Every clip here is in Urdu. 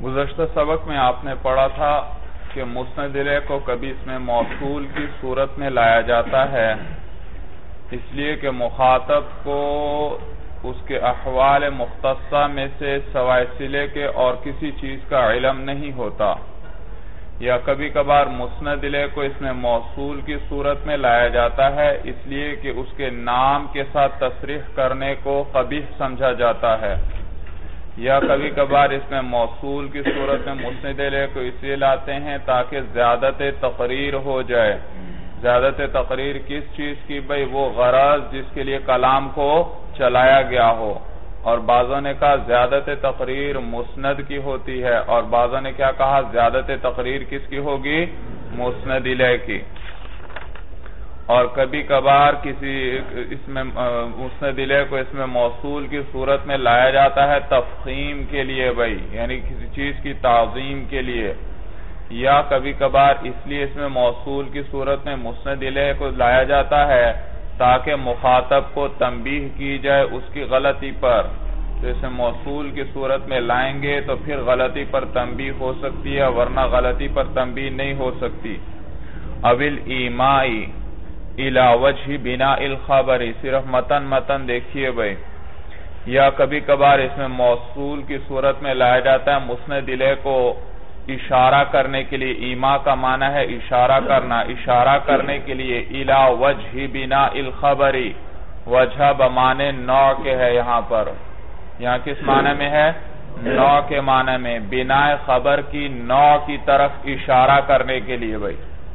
گزشتہ سبق میں آپ نے پڑھا تھا کہ مسند الیہ کو کبھی اس میں موصول کی صورت میں لایا جاتا ہے اس لیے کہ مخاطب کو اس کے احوال مختصہ میں سے سوائے صلے کے اور کسی چیز کا علم نہیں ہوتا، یا کبھی کبھار مسند الیہ کو اس میں موصول کی صورت میں لایا جاتا ہے اس لیے کہ اس کے نام کے ساتھ تصریح کرنے کو قبیح سمجھا جاتا ہے، یا کبھی کبھار اس میں موصول کی صورت میں مسند الیہ کو اس لیے لاتے ہیں تاکہ زیادت تقریر ہو جائے۔ زیادت تقریر کس چیز کی؟ بھئی وہ غرض جس کے لیے کلام کو چلایا گیا ہو، اور بعضوں نے کہا زیادت تقریر مسند کی ہوتی ہے، اور بعضوں نے کیا کہا زیادت تقریر کس کی ہوگی؟ مسند الیہ کی۔ اور کبھی کبھار اس میں مسند الیہ کو اس میں موصول کی صورت میں لایا جاتا ہے تفخیم کے لیے، بھئی یعنی کسی چیز کی تعظیم کے لیے، یا کبھی کبھار اس لیے اس میں موصول کی صورت میں مسند الیہ کو لایا جاتا ہے تاکہ مخاطب کو تنبیہ کی جائے اس کی غلطی پر۔ تو اسے موصول کی صورت میں لائیں گے تو پھر غلطی پر تنبیہ ہو سکتی ہے، ورنہ غلطی پر تنبیہ نہیں ہو سکتی۔ اوِل ایمائی الی وجہ بناء الخبر، صرف متن دیکھیے بھئی۔ یا کبھی کبھار اس میں موصول کی صورت میں لایا جاتا ہے مسند الیہ کو اشارہ کرنے کے لیے۔ ایما کا معنی ہے اشارہ کرنا، اشارہ کرنے کے لیے الی وجہ بناء الخبر، وجہ بمعنی نوع کے ہے یہاں پر، یہاں کس معنی میں ہے؟ نوع کے معنی میں، بناء خبر کی نوع کی طرف اشارہ کرنے کے لیے بھئی،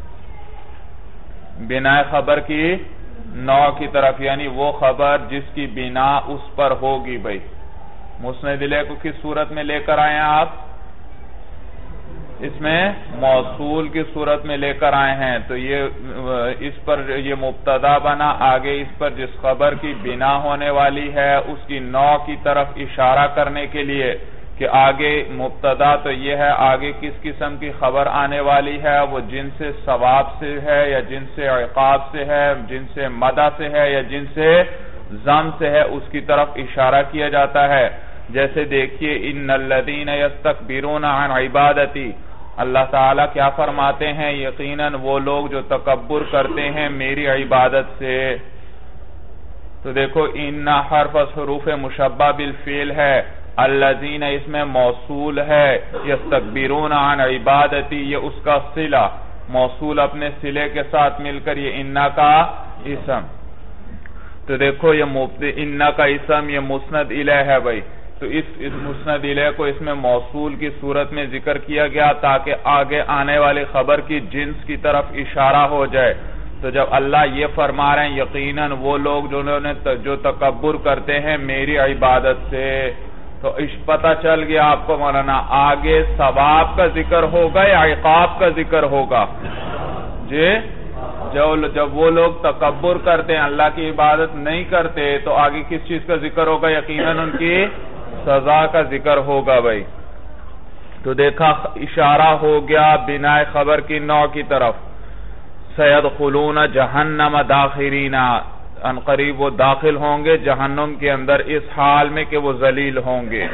بناء خبر کی نوع کی طرف، یعنی وہ خبر جس کی بنا اس پر ہوگی بھئی۔ مسند الیہ کو کس صورت میں لے کر آئے ہیں آپ؟ اس میں موصول کی صورت میں لے کر آئے ہیں، تو اس پر یہ مبتدا بنا، آگے اس پر جس خبر کی بنا ہونے والی ہے اس کی نوع کی طرف اشارہ کرنے کے لیے کہ آگے مبتدا تو یہ ہے، آگے کس قسم کی خبر آنے والی ہے، وہ جن سے ثواب سے ہے یا جن سے عقاب سے ہے، جن سے مدح سے ہے یا جن سے ذم سے ہے، اس کی طرف اشارہ کیا جاتا ہے۔ جیسے دیکھیے ان الذین یستکبرون عن عبادتی، اللہ تعالیٰ کیا فرماتے ہیں؟ یقیناً وہ لوگ جو تکبر کرتے ہیں میری عبادت سے۔ تو دیکھو ان حرف حروف مشبہ بالفعل ہے، الذین اس میں موصول ہے، یستکبرون عن عبادتی یہ اس کا صلہ، موصول اپنے صلے کے ساتھ مل کر یہ ان کا اسم۔ تو دیکھو یہ ان کا اسم یہ مسند الیہ ہے بھئی، تو اس مسند الیہ کو اس میں موصول کی صورت میں ذکر کیا گیا تاکہ آگے آنے والی خبر کی جنس کی طرف اشارہ ہو جائے۔ تو جب اللہ یہ فرما رہے ہیں یقیناً وہ لوگ جو تکبر کرتے ہیں میری عبادت سے، تو پتہ چل گیا آپ کو مولانا آگے ثواب کا ذکر ہوگا یا عقاب کا ذکر ہوگا؟ جی جب وہ لوگ تکبر کرتے ہیں اللہ کی عبادت نہیں کرتے تو آگے کس چیز کا ذکر ہوگا؟ یقیناً ان کی سزا کا ذکر ہوگا بھائی۔ تو دیکھا اشارہ ہو گیا بناء خبر کی نوع کی طرف، سیدخلون جہنم داخرین، ان قریب وہ داخل ہوں گے جہنم کے اندر اس حال میں کہ وہ ذلیل ہوں گے۔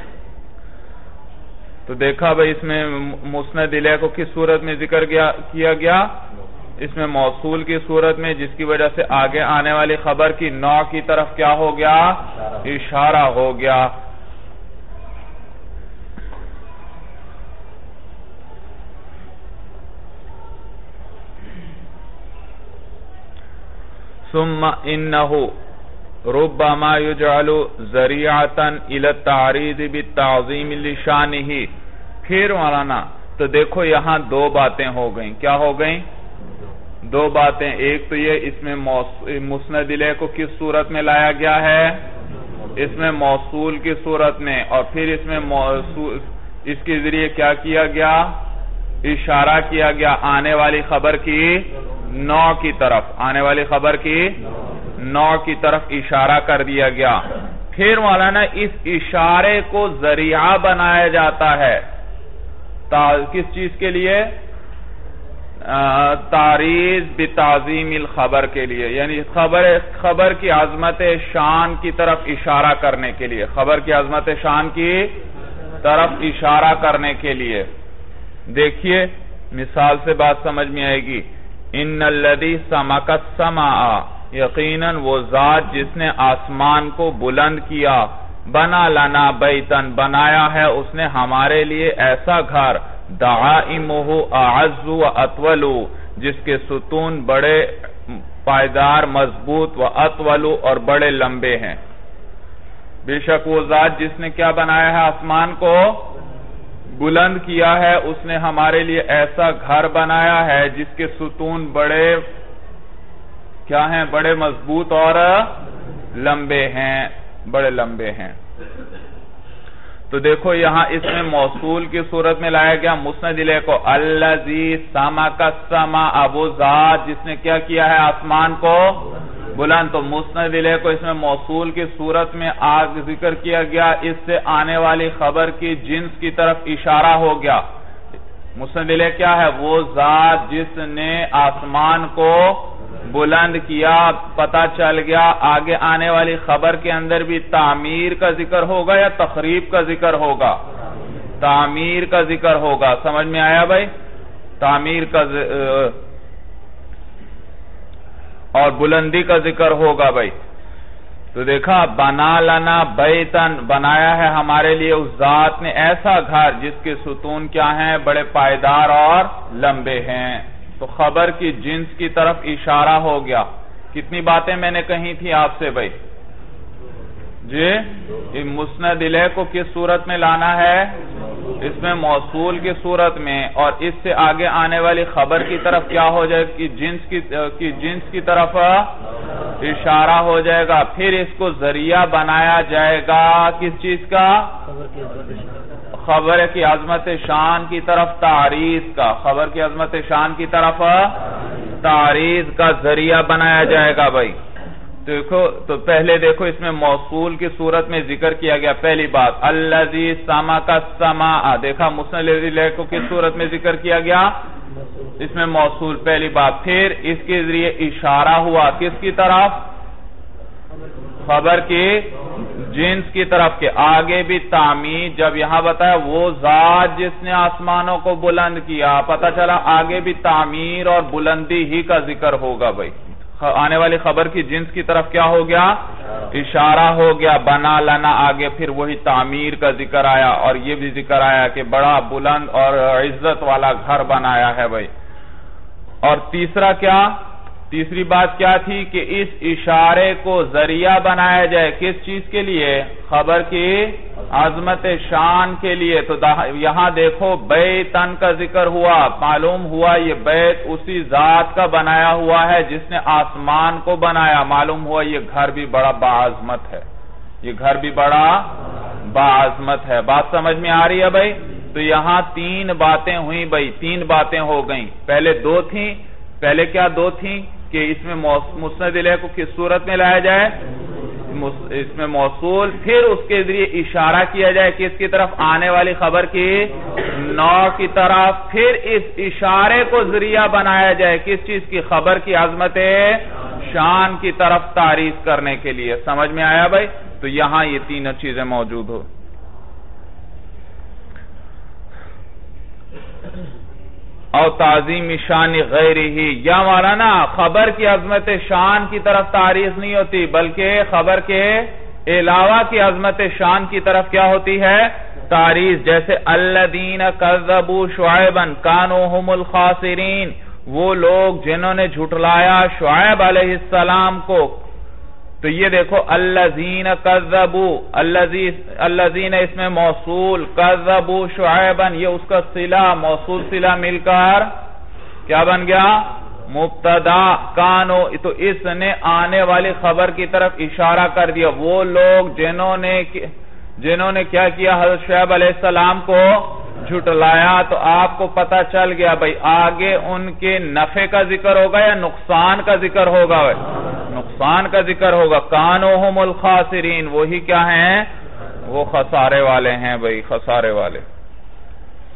تو دیکھا بھئی اس میں مسند الیہ کو کس صورت میں ذکر کیا گیا؟ اس میں موصول کی صورت میں، جس کی وجہ سے آگے آنے والی خبر کی نوع کی طرف کیا ہو گیا؟ اشارہ ہو گیا۔ ثم انہ ربما یجعل ذریعۃ الی التعریض بالتعظیم لشانہ۔ پھر مولانا تو دیکھو یہاں دو باتیں ہو گئیں، کیا ہو گئیں؟ دو باتیں۔ ایک تو یہ اس میں مسند الیہ کو کس صورت میں لایا گیا ہے؟ اس میں موصول کی صورت میں، اور پھر اس میں اس کے ذریعے کیا کیا گیا؟ اشارہ کیا گیا آنے والی خبر کی نوع کی طرف، آنے والی خبر کی نوع کی طرف اشارہ کر دیا گیا۔ پھر مولانا اس اشارے کو ذریعہ بنایا جاتا ہے کس چیز کے لیے؟ تعریض بتعظیم الخبر کے لیے، یعنی خبر کی عظمت شان کی طرف اشارہ کرنے کے لیے، خبر کی عظمت شان کی طرف اشارہ کرنے کے لیے. دیکھیے مثال سے بات سمجھ میں آئے گی. ان الذی سمک السماء، یقیناً وہ ذات جس نے آسمان کو بلند کیا، بنا لنا بیتن، بنایا ہے اس نے ہمارے لیے ایسا گھر، دعائمہ اعز و اطول، جس کے ستون بڑے پائیدار، مضبوط، و اطول، اور بڑے لمبے ہیں. بے شک وہ ذات جس نے کیا بنایا ہے، آسمان کو بلند کیا ہے، اس نے ہمارے لیے ایسا گھر بنایا ہے جس کے ستون بڑے کیا ہیں، بڑے مضبوط اور لمبے ہیں، بڑے لمبے ہیں. تو دیکھو یہاں اس میں موصول کی صورت میں لایا گیا مسند الیہ کو. الذی سمک السماء، وہ ذات جس نے کیا کیا ہے، آسمان کو بلند. تو مسند الیہ کو اس میں موصول کی صورت میں ذکر کیا گیا، اس سے آنے والی خبر کی جنس کی طرف اشارہ ہو گیا. مسند الیہ کیا ہے؟ وہ ذات جس نے آسمان کو بلند کیا. پتہ چل گیا آگے آنے والی خبر کے اندر بھی تعمیر کا ذکر ہوگا یا تخریب کا ذکر ہوگا؟ تعمیر کا ذکر ہوگا. سمجھ میں آیا بھائی؟ تعمیر کا اور بلندی کا ذکر ہوگا بھائی. تو دیکھا، بنا لنا بیتن، بنایا ہے ہمارے لیے اس ذات نے ایسا گھر جس کے ستون کیا ہیں، بڑے پائیدار اور لمبے ہیں. تو خبر کی جنس کی طرف اشارہ ہو گیا. کتنی باتیں میں نے کہی تھی آپ سے بھائی؟ جی، مسند الیہ کو کس صورت میں لانا ہے؟ اس میں موصول کی صورت میں، اور اس سے آگے آنے والی خبر کی طرف کیا ہو جائے کہ جنس کی طرف اشارہ ہو جائے گا. پھر اس کو ذریعہ بنایا جائے گا کس چیز کا؟ خبر کی عظمت شان کی طرف تعریض کا. خبر کی عظمت شان کی طرف تعریض کا ذریعہ بنایا جائے گا بھائی. دیکھو تو پہلے دیکھو اس میں موصول کی صورت میں ذکر کیا گیا. پہلی بات الذی سمک السماء، دیکھا مسند الیہ کو کس صورت میں ذکر کیا گیا؟ اس میں موصول پہلی بات. پھر اس کے ذریعے اشارہ ہوا کس کی طرف؟ خبر کی جنس کی طرف. کے آگے بھی تعمیر، جب یہاں بتایا وہ ذات جس نے آسمانوں کو بلند کیا، پتہ چلا آگے بھی تعمیر اور بلندی ہی کا ذکر ہوگا بھائی. آنے والی خبر کی جنس کی طرف کیا ہو گیا؟ اشارہ ہو گیا. بنا لنا، آگے پھر وہی تعمیر کا ذکر آیا، اور یہ بھی ذکر آیا کہ بڑا بلند اور عزت والا گھر بنایا ہے بھائی. اور تیسرا کیا؟ تیسری بات کیا تھی کہ اس اشارے کو ذریعہ بنایا جائے کس چیز کے لیے؟ خبر کی عظمت شان کے لیے. تو یہاں دیکھو بیتن کا ذکر ہوا، معلوم ہوا یہ بیت اسی ذات کا بنایا ہوا ہے جس نے آسمان کو بنایا. معلوم ہوا یہ گھر بھی بڑا باعظمت ہے، یہ گھر بھی بڑا باعظمت ہے. بات سمجھ میں آ رہی ہے بھائی؟ تو یہاں تین باتیں ہوئیں بھائی، تین باتیں ہو گئیں. پہلے دو تھیں. پہلے کیا دو تھیں؟ کہ اس میں مسند الیہ کو کس صورت میں لایا جائے؟ اس میں موصول، پھر اس کے ذریعے اشارہ کیا جائے کس کی طرف؟ آنے والی خبر کی نوع کی طرف. پھر اس اشارے کو ذریعہ بنایا جائے کس چیز کی؟ خبر کی عظمت شان کی طرف تعریف کرنے کے لیے. سمجھ میں آیا بھائی؟ تو یہاں یہ تینوں چیزیں موجود ہو. اور تعظیم شان غیرہ، یا مولانا خبر کی عظمت شان کی طرف تعریف نہیں ہوتی، بلکہ خبر کے علاوہ کی عظمت شان کی طرف کیا ہوتی ہے؟ تعریف. جیسے الذین کذبوا شعیبا کانوا هم الخاسرین، وہ لوگ جنہوں نے جھٹلایا شعیب علیہ السلام کو. تو یہ دیکھو الذین کذبوا، الذین اس میں موصول، کذبوا شعیبا یہ اس کا صلہ، موصول صلہ مل کر کیا بن گیا؟ مبتدا. کانو تو اس نے آنے والی خبر کی طرف اشارہ کر دیا. وہ لوگ جنہوں نے کیا کیا؟ حضرت شعیب علیہ السلام کو جھٹلایا. تو آپ کو پتا چل گیا بھائی آگے ان کے نفع کا ذکر ہوگا یا نقصان کا ذکر ہوگا؟ نقصان کا ذکر ہوگا. کانوا هم الخاسرین، وہی کیا ہیں؟ وہ خسارے والے ہیں بھائی، خسارے والے.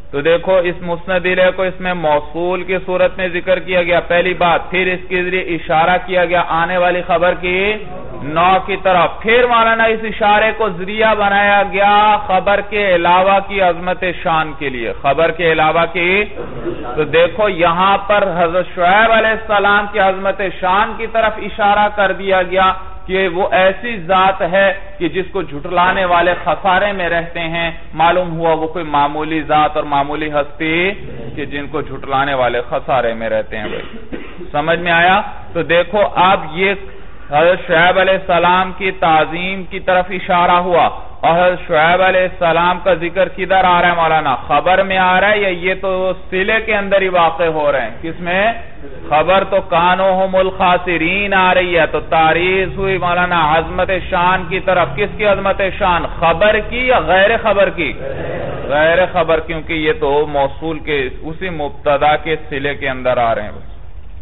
تو دیکھو اس مسند الیہ کو اس میں موصول کی صورت میں ذکر کیا گیا پہلی بات، پھر اس کے ذریعے اشارہ کیا گیا آنے والی خبر کی نوع کی طرف، پھر مولانا اس اشارے کو ذریعہ بنایا گیا خبر کے علاوہ کی عظمت شان کے لیے، خبر کے علاوہ کی۔ تو دیکھو یہاں پر حضرت شعیب علیہ السلام کی عظمت شان کی طرف اشارہ کر دیا گیا کہ وہ ایسی ذات ہے کہ جس کو جھٹلانے والے خسارے میں رہتے ہیں، معلوم ہوا وہ کوئی معمولی ذات اور معمولی ہستی کہ جن کو جھٹلانے والے خسارے میں رہتے ہیں۔ بھائی سمجھ میں آیا؟ تو دیکھو اب یہ حضرت شعیب علیہ السلام کی تعظیم کی طرف اشارہ ہوا، اور حضرت شعیب علیہ السلام کا ذکر کدھر آ رہا ہے مولانا؟ خبر میں آ رہا ہے یا یہ تو صلے کے اندر ہی واقع ہو رہے ہیں؟ کس میں؟ خبر تو کانوہم الخاسرین آ رہی ہے، تو تعریض ہوئی مولانا عظمت شان کی طرف۔ کس کی عظمت شان؟ خبر کی یا غیر خبر کی؟ غیر خبر، کیونکہ یہ تو موصول کے اسی مبتدا کے صلے کے اندر آ رہے ہیں۔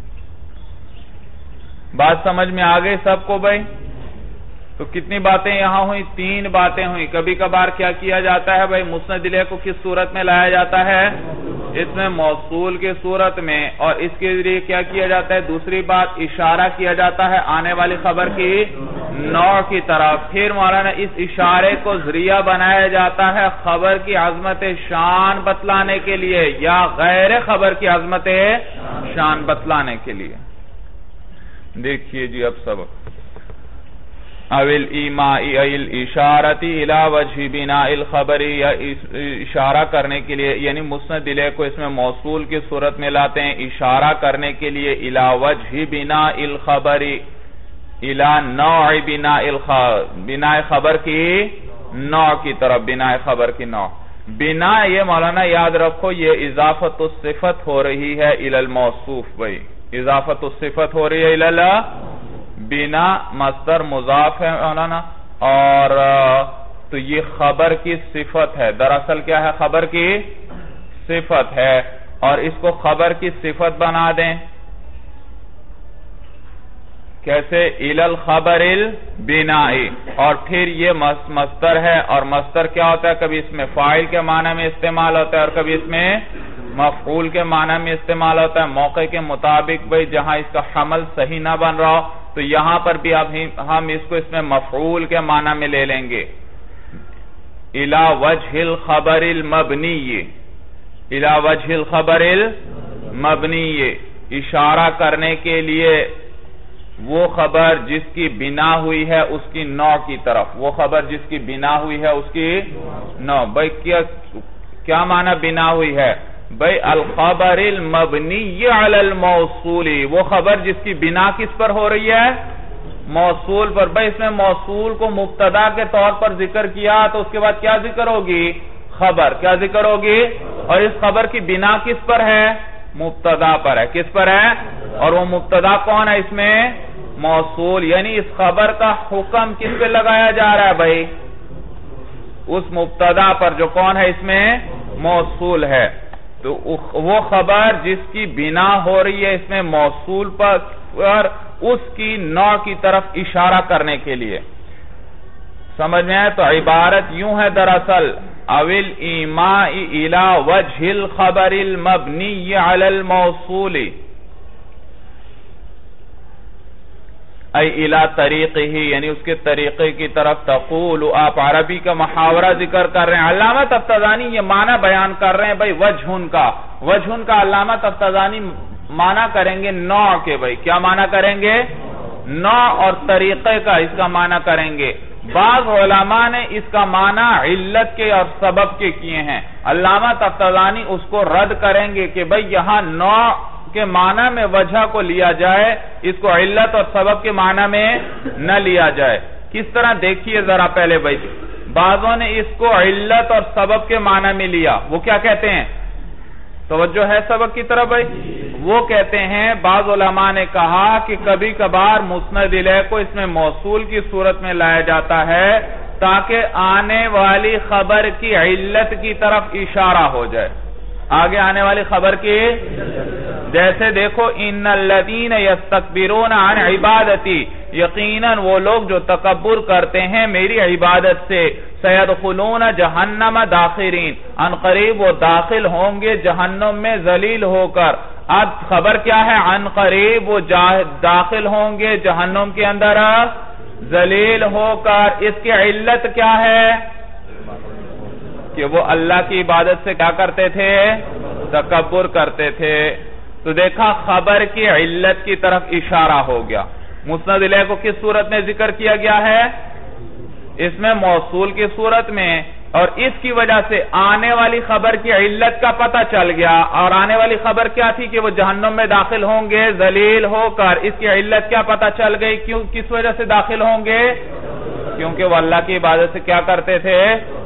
بات سمجھ میں آ گئی سب کو بھائی؟ تو کتنی باتیں یہاں ہوئی؟ 3 باتیں ہوئی۔ کبھی کبھار کیا کیا جاتا ہے بھائی؟ مسند الیہ کو کس صورت میں لایا جاتا ہے؟ اس میں موصول کی صورت میں، اور اس کے ذریعے کیا کیا جاتا ہے؟ دوسری بات اشارہ کیا جاتا ہے آنے والی خبر کی نوع کی طرف، پھر مولانا اس اشارے کو ذریعہ بنایا جاتا ہے خبر کی عظمت شان بتلانے کے لیے یا غیر خبر کی عظمت شان بتلانے کے لیے۔ دیکھیے جی اب سبق اویل ایمائی ایل اشارتی الى وجہ بناء الخبری، یا اشارہ کرنے کے لیے، یعنی مسند الیہ کو اس میں موصول کی صورت میں لاتے ہیں اشارہ کرنے کے لیے الى وجہ بناء الخبری، الى نوع بناء خبر کی نوع کی طرف، بناء خبر کی نوع۔ بناء یہ مولانا یاد رکھو یہ اضافت الصفت ہو رہی ہے الى الموصوف، بھائی اضافت الصفت ہو رہی ہے الى بنا مصدر مضاف ہے مولانا، اور تو یہ خبر کی صفت ہے، دراصل کیا ہے؟ خبر کی صفت ہے، اور اس کو خبر کی صفت بنا دیں کیسے؟ الی الخبر البنائی، اور پھر یہ مصدر ہے، اور مصدر کیا ہوتا ہے؟ کبھی اس میں فاعل کے معنی میں استعمال ہوتا ہے اور کبھی اس میں مفعول کے معنی میں استعمال ہوتا ہے، موقع کے مطابق بھئی جہاں اس کا حمل صحیح نہ بن رہا ہو تو یہاں پر بھی اب ہم اس کو اس میں مفعول کے معنی میں لے لیں گے۔ الی وجہ الخبر المبنی، الی وجہ الخبر المبنی، اشارہ کرنے کے لیے وہ خبر جس کی بنا ہوئی ہے اس کی نوع کی طرف، وہ خبر جس کی بنا ہوئی ہے اس کی نوع۔ بھئی کیا معنی بنا ہوئی ہے؟ بھئی الخبر المبنی علی الموصول، وہ خبر جس کی بنا کس پر ہو رہی ہے؟ موصول پر۔ بھئی اس میں موصول کو مبتدا کے طور پر ذکر کیا تو اس کے بعد کیا ذکر ہوگی؟ خبر۔ کیا ذکر ہوگی؟ اور اس خبر کی بنا کس پر ہے؟ مبتدا پر ہے۔ کس پر ہے؟ اور وہ مبتدا کون ہے اس میں؟ موصول، یعنی اس خبر کا حکم کس پہ لگایا جا رہا ہے بھائی؟ اس مبتدا پر جو کون ہے اس میں؟ موصول ہے۔ تو وہ خبر جس کی بنا ہو رہی ہے اس میں موصول پر اس کی نوع کی طرف اشارہ کرنے کے لیے۔ سمجھ میں آئے؟ تو عبارت یوں ہے دراصل اویل ایمائی الی وجہ الخبر المبنی علی الموصول ای الی طریقہ، یعنی اس کے طریقے کی طرف تقول، آپ عربی کا محاورہ ذکر کر رہے ہیں۔ علامہ تفتزانی یہ معنی بیان کر رہے ہیں بھئی وجہن کا، وجہن کا علامہ تفتزانی معنی کریں گے نوع کے۔ بھئی کیا معنی کریں گے؟ نوع اور طریقے کا اس کا معنی کریں گے۔ بعض علماء نے اس کا معنی علت کے اور سبب کے کیے ہیں، علامہ تفتزانی اس کو رد کریں گے کہ بھئی یہاں نوع کے معنی میں وجہ کو لیا جائے، اس کو علت اور سبب کے معنی میں نہ لیا جائے۔ کس طرح دیکھیے ذرا پہلے بھائی، بعضوں نے اس کو علت اور سبب کے معنی میں لیا، وہ کیا کہتے ہیں؟ توجہ ہے سبق کی طرف بھائی؟ وہ کہتے ہیں بعض علماء نے کہا کہ کبھی کبھار مسند الیہ کو اس میں موصول کی صورت میں لایا جاتا ہے تاکہ آنے والی خبر کی علت کی طرف اشارہ ہو جائے، آگے آنے والی خبر کی جیسے دیکھو ان الذین یستکبرون عن عبادتی، یقیناً وہ لوگ جو تکبر کرتے ہیں میری عبادت سے، سیدخلون جہنم داخرین، ان قریب وہ داخل ہوں گے جہنم میں ذلیل ہو کر۔ اب خبر کیا ہے؟ ان قریب وہ داخل ہوں گے جہنم کے اندر ذلیل ہو کر۔ اس کی علت کیا ہے؟ کہ وہ اللہ کی عبادت سے کیا کرتے تھے؟ تکبر کرتے تھے۔ تو دیکھا خبر کی علت کی طرف اشارہ ہو گیا۔ مسند الیہ کو کس صورت میں ذکر کیا گیا ہے؟ اس میں موصول کی صورت میں، اور اس کی وجہ سے آنے والی خبر کی علت کا پتہ چل گیا۔ اور آنے والی خبر کیا تھی؟ کہ وہ جہنم میں داخل ہوں گے ذلیل ہو کر۔ اس کی علت کیا پتہ چل گئی؟ کس وجہ سے داخل ہوں گے؟ کیونکہ وہ اللہ کی عبادت سے کیا کرتے تھے؟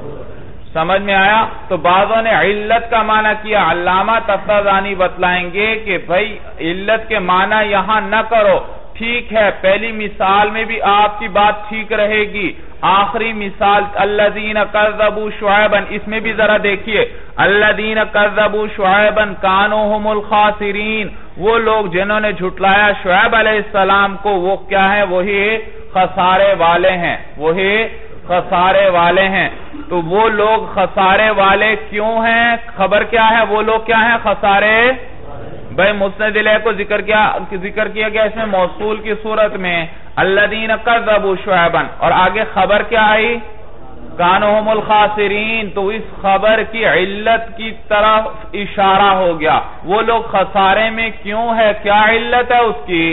سمجھ میں آیا؟ تو بعضوں نے علت کا معنی کیا۔ علامہ تفتازانی بتلائیں گے کہ بھائی علت کے معنی یہاں نہ کرو، ٹھیک ہے پہلی مثال میں بھی آپ کی بات ٹھیک رہے گی، آخری مثال الذین کذبوا شعیبا، اس میں بھی ذرا دیکھیے، الذین کذبوا شعیبا کانوا هم الخاسرین، وہ لوگ جنہوں نے جھٹلایا شعیب علیہ السلام کو وہ کیا ہے؟ وہی خسارے والے ہیں، وہی خسارے والے ہیں۔ تو وہ لوگ خسارے والے کیوں ہیں؟ خبر کیا ہے؟ وہ لوگ کیا ہیں؟ خسارے۔ بھئی مسند الیہ کو ذکر کیا گیا اس میں موصول کی صورت میں الذین کذبوا شعیبا، اور آگے خبر کیا آئی؟ کانوا هم الخاسرین۔ تو اس خبر کی علت کی طرف اشارہ ہو گیا۔ وہ لوگ خسارے میں کیوں ہے؟ کیا علت ہے اس کی؟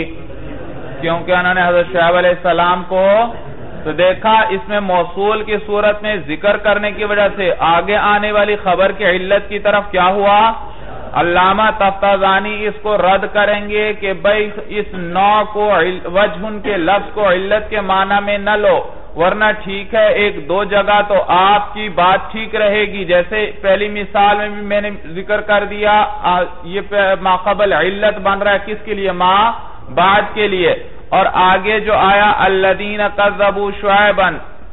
کیونکہ انہوں نے حضرت شعیب علیہ السلام کو تو دیکھا اس میں موصول کی صورت میں ذکر کرنے کی وجہ سے آگے آنے والی خبر کی علت کی طرف کیا ہوا؟ علامہ تفتازانی اس کو رد کریں گے کہ بھئی اس نوع کو وجہ کے لفظ کو علت کے معنی میں نہ لو، ورنہ ٹھیک ہے ایک دو جگہ تو آپ کی بات ٹھیک رہے گی، جیسے پہلی مثال میں بھی میں نے ذکر کر دیا، یہ ما قبل علت بن رہا ہے کس کے لیے؟ ما بعد کے لیے۔ اور آگے جو آیا الذین کذبوا شعیبا،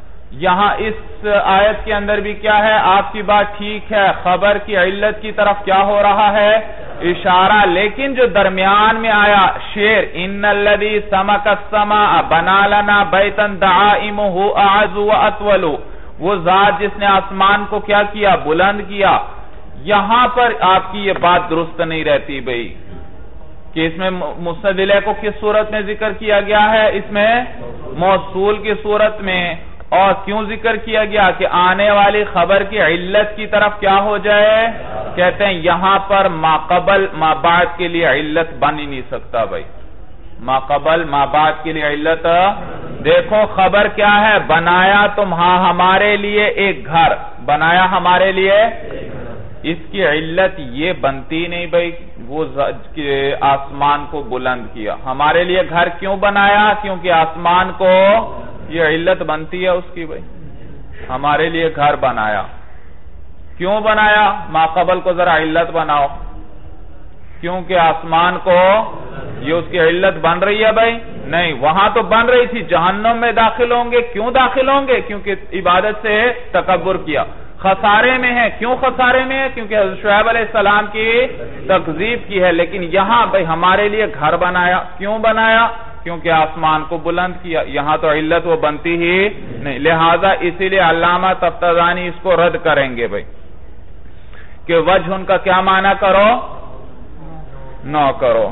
یہاں اس آیت کے اندر بھی کیا ہے؟ آپ کی بات ٹھیک ہے، خبر کی علت کی طرف کیا ہو رہا ہے؟ اشارہ۔ لیکن جو درمیان میں آیا شعر ان الذی سمک السماء بنا لنا بیتا دعائمہ اعز واطول، وہ ذات جس نے آسمان کو کیا کیا؟ بلند کیا۔ یہاں پر آپ کی یہ بات درست نہیں رہتی بھئی کہ اس میں مسند الیہ کو کس صورت میں ذکر کیا گیا ہے؟ اس میں موصول کی صورت میں۔ اور کیوں ذکر کیا گیا؟ کہ آنے والی خبر کی علت کی طرف کیا ہو جائے؟ کہتے ہیں یہاں پر ما قبل ما بعد کے لیے علت بن ہی نہیں سکتا بھائی، ما قبل ما بعد کے لیے علت۔ دیکھو خبر کیا ہے؟ بنایا تم ہمارے لیے ایک گھر، بنایا ہمارے لیے، اس کی علت یہ بنتی نہیں بھائی وہ آسمان کو بلند کیا۔ ہمارے لیے گھر کیوں بنایا؟ کیونکہ آسمان کو یہ علت بنتی ہے اس کی بھائی، ہمارے لیے گھر بنایا۔ کیوں بنایا؟ ما قبل کو ذرا علت بناؤ، کیونکہ آسمان کو یہ اس کی علت بن رہی ہے بھائی؟ نہیں، وہاں تو بن رہی تھی جہنم میں داخل ہوں گے۔ کیوں داخل ہوں گے؟ کیونکہ عبادت سے تکبر کیا۔ خسارے میں ہے، کیوں خسارے میں ہے؟ کیونکہ حضرت شعیب علیہ السلام کی تکذیب کی ہے۔ لیکن یہاں بھئی ہمارے لیے گھر بنایا، کیوں بنایا؟ کیونکہ آسمان کو بلند کیا۔ یہاں تو علت وہ بنتی ہی نہیں، لہذا اسی لیے علامہ تفتازانی اس کو رد کریں گے بھئی کہ وجہ ان کا کیا معنی کرو؟ نہ کرو،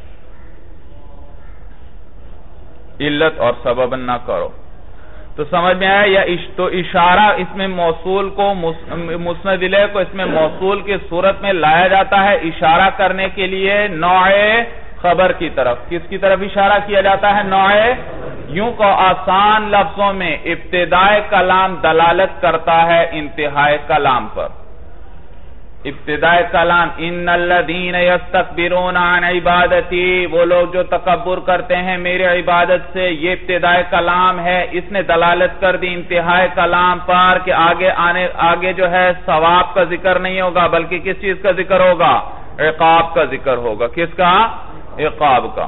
علت اور سبب نہ کرو۔ تو سمجھ میں آیا؟ یا تو اشارہ اس میں موصول کو مسند الیہ کو اس میں موصول کی صورت میں لایا جاتا ہے اشارہ کرنے کے لیے نوع خبر کی طرف۔ کس کی طرف اشارہ کیا جاتا ہے؟ نوع۔ یوں کو آسان لفظوں میں ابتدائے کلام دلالت کرتا ہے انتہائے کلام پر۔ ابتدائے کلام ان الذین یستکبرون عن عبادتی، وہ لوگ جو تکبر کرتے ہیں میرے عبادت سے، یہ ابتدائے کلام ہے۔ اس نے دلالت کر دی انتہائے کلام پر کہ آگے جو ہے ثواب کا ذکر نہیں ہوگا بلکہ کس چیز کا ذکر ہوگا؟ عقاب کا ذکر ہوگا۔ کس کا؟ عقاب کا۔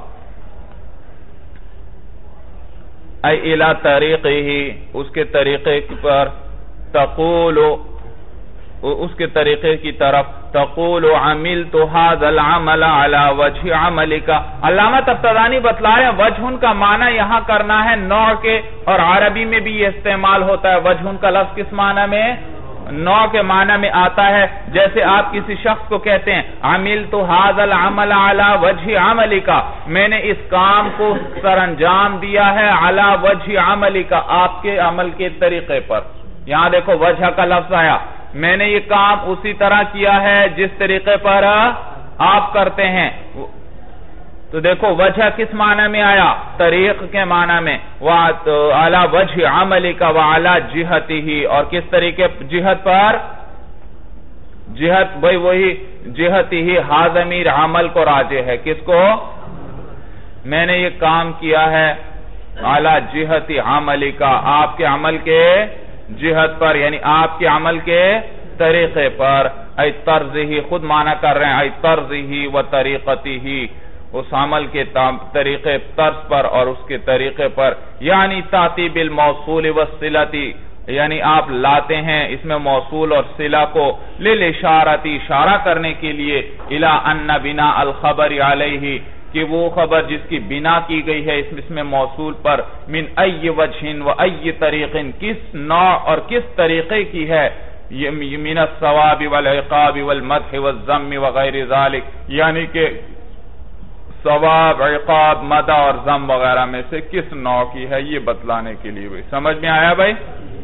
ای الی طریقہ ہی، اس کے طریقے پر، تقول اس کے طریقے کی طرف. تقول عملت هذا العمل على وجه عملك. علامہ تفتزانی بتلا رہے ہیں وجہ کا معنی یہاں کرنا ہے نوع کے، اور عربی میں بھی یہ استعمال ہوتا ہے. وجہ کا لفظ کس معنی میں؟ نوع کے معنی میں آتا ہے. جیسے آپ کسی شخص کو کہتے ہیں عملت هذا العمل على وجه عملك، میں نے اس کام کو سر انجام دیا ہے على وجه عملك، آپ کے عمل کے طریقے پر. یہاں دیکھو وجہ کا لفظ آیا، میں نے یہ کام اسی طرح کیا ہے جس طریقے پر آپ کرتے ہیں. تو دیکھو وجہ کس معنی میں آیا؟ طریق کے معنی میں. وَعَلَى وَجْهِ عَمَلِكَ وَعَلَى جِهَتِهِ، اور کس طریقے جہت پر؟ جہت بھئی وہی جہتِهِ حاضمیر عمل کو راجع ہے. کس کو؟ میں نے یہ کام کیا ہے عَلَى جِهَتِ عَمَلِكَ، آپ کے عمل کے جہت پر، یعنی آپ کے عمل کے طریقے پر. ای طرزہی، خود معنی کر رہے ہیں ای طرزہی و طریقتہی، اس عمل کے طریقے طرز پر اور اس کے طریقے پر. یعنی تاتی بالموصول والصلتی، یعنی آپ لاتے ہیں اس میں موصول اور صلہ کو للاشارتی، اشارہ کرنے کے لیے، الی ان بناء الخبر علیہ، کہ وہ خبر جس کی بنا کی گئی ہے اس میں موصول پر، من ای وجہ و ای طریق، کس نوع اور کس طریقے کی ہے، من الثواب والعقاب والمدح والذم وغیر ذالک، یعنی کہ ثواب، عقاب، مدح اور ذم وغیرہ میں سے کس نوع کی ہے، یہ بتلانے کے لیے. بھائی سمجھ میں آیا بھائی؟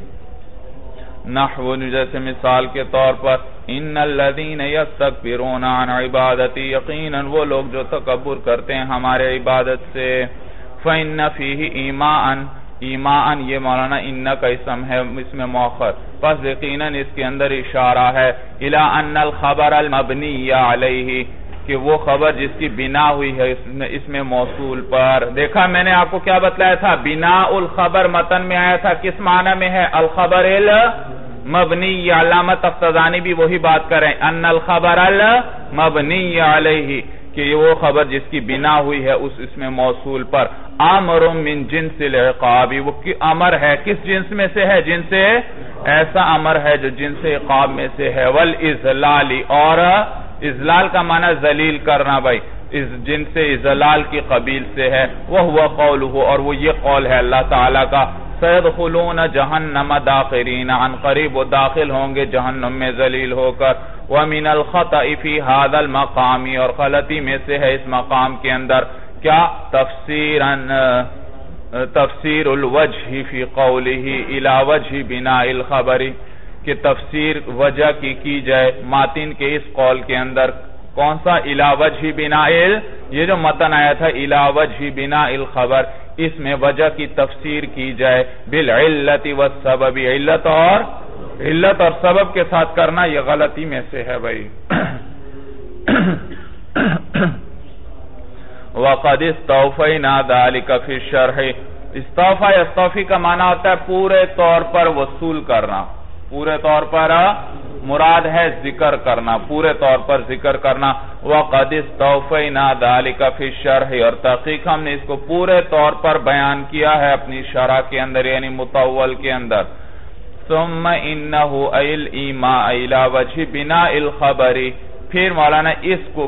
نحو، جیسے مثال کے طور پر ان الذین یستکبرون عن عبادتی، یقیناً وہ لوگ جو تکبر کرتے ہیں ہمارے عبادت سے. فإن فیہ ایماءً، ایماءً یہ مولانا ان کا اسم ہے، اسم مؤخر، پس یقیناً اس کے اندر اشارہ ہے الی ان الخبر المبنی علیہ، کہ وہ خبر جس کی بنا ہوئی ہے اس میں موصول پر. دیکھا میں نے آپ کو کیا بتلایا تھا؟ بناء الخبر متن میں آیا تھا، کس معنی میں ہے؟ الخبر المبنی. علامہ تفتزانی بھی وہی بات کر رہے ہیں، ان الخبر المبنی علیہ، کہ یہ وہ خبر جس کی بنا ہوئی ہے اس میں موصول پر. امر من جنس العقاب، وہ امر ہے کس جنس میں سے ہے؟ جنس ایسا امر ہے جو جنس عقاب میں سے ہے. والاذلال، اور اذلال کا معنی ذلیل کرنا بھائی، اس جن سے اذلال کی قبیل سے ہے. وَهُوَ قَوْلُهُ، اور وہ یہ قول ہے اللہ تعالیٰ کا، سَيَدْخُلُونَ جَهَنَّمَ دَاخِرِينَ، عن قریب وہ داخل ہوں گے جہنم میں ذلیل ہو کر. وَمِنَ الْخَطَئِ فِي هَذَا الْمَقَامِ، اور غلطی میں سے ہے اس مقام کے اندر کیا؟ تفسیر الوجہ فی قولہ الی وجہ بناء الخبر، کہ تفسیر وجہ کی جائے ماتن کے اس قول کے اندر. کون سا؟ الی وجہ بناء، یہ جو متن آیا تھا الی وجہ بناء الخبر، اس میں وجہ کی تفسیر کی جائے بالعلت والسبب، علت اور سبب کے ساتھ کرنا یہ غلطی میں سے ہے بھائی. وَقَدْ اسْتَوْفَيْنَا ذَلِكَ فِي الشَّرْحِ، استوفا استوفی کا معنی ہوتا ہے پورے طور پر وصول کرنا، پورے طور پر مراد ہے ذکر کرنا، پورے طور پر ذکر کرنا. وَقَدْ اسْتَوْفَيْنَا ذَلِكَ فِي الشَّرْحِ، اور تحقیق ہم نے اس کو پورے طور پر بیان کیا ہے اپنی شرح کے اندر، یعنی مطول کے اندر. ثُمَّ إِنَّهُ أَيْ الْإِيمَاءَ إِلَى وَجْهِ بِنَاءِ الْخَبَرِ، پھر مولانا اس کو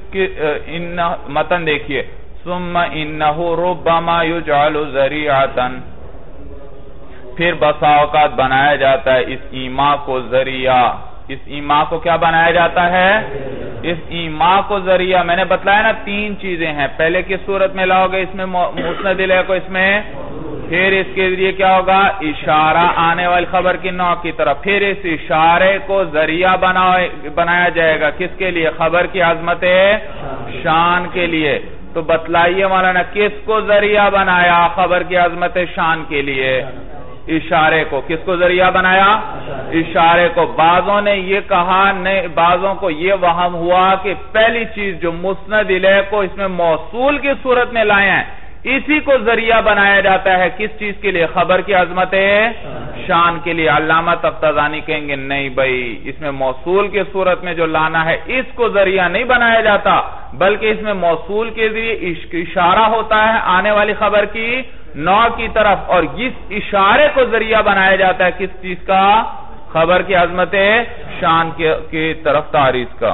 متن دیکھیے، ثُمَّ إِنَّهُ رُبَّمَا يُجْعَلُ ذَرِيعَةً، پھر بسا اوقات بنایا جاتا ہے اس ایما کو ذریعہ. اس ایما کو کیا بنایا جاتا ہے؟ اس ایما کو ذریعہ. میں نے بتلایا نا تین چیزیں ہیں، پہلے کس صورت میں لاؤ گے؟ اس میں مسند الیہ کو، اس میں پھر اس کے ذریعے کیا ہوگا؟ اشارہ آنے والی خبر کی نوع کی طرف. پھر اس اشارے کو ذریعہ بنایا جائے گا کس کے لیے؟ خبر کی عظمت شان کے لیے. تو بتلائیے مولانا کس کو ذریعہ بنایا خبر کی عظمت شان کے لیے؟ اشارے کو. کس کو ذریعہ بنایا؟ اشارے کو. بعضوں نے یہ کہا، بعضوں کو یہ وہم ہوا کہ پہلی چیز جو مسند الیہ کو اس میں موصول کی صورت میں لائے ہیں، اسی کو ذریعہ بنایا جاتا ہے کس چیز کے لیے؟ خبر کی عظمت شان کے لیے. علامہ تفتزانی کہیں گے نہیں بھائی، اس میں موصول کی صورت میں جو لانا ہے اس کو ذریعہ نہیں بنایا جاتا، بلکہ اس میں موصول کے ذریعے اشارہ ہوتا ہے آنے والی خبر کی نوع کی طرف، اور اس اشارے کو ذریعہ بنایا جاتا ہے کس چیز کا؟ خبر کی عظمت شان کی طرف تعریض کا.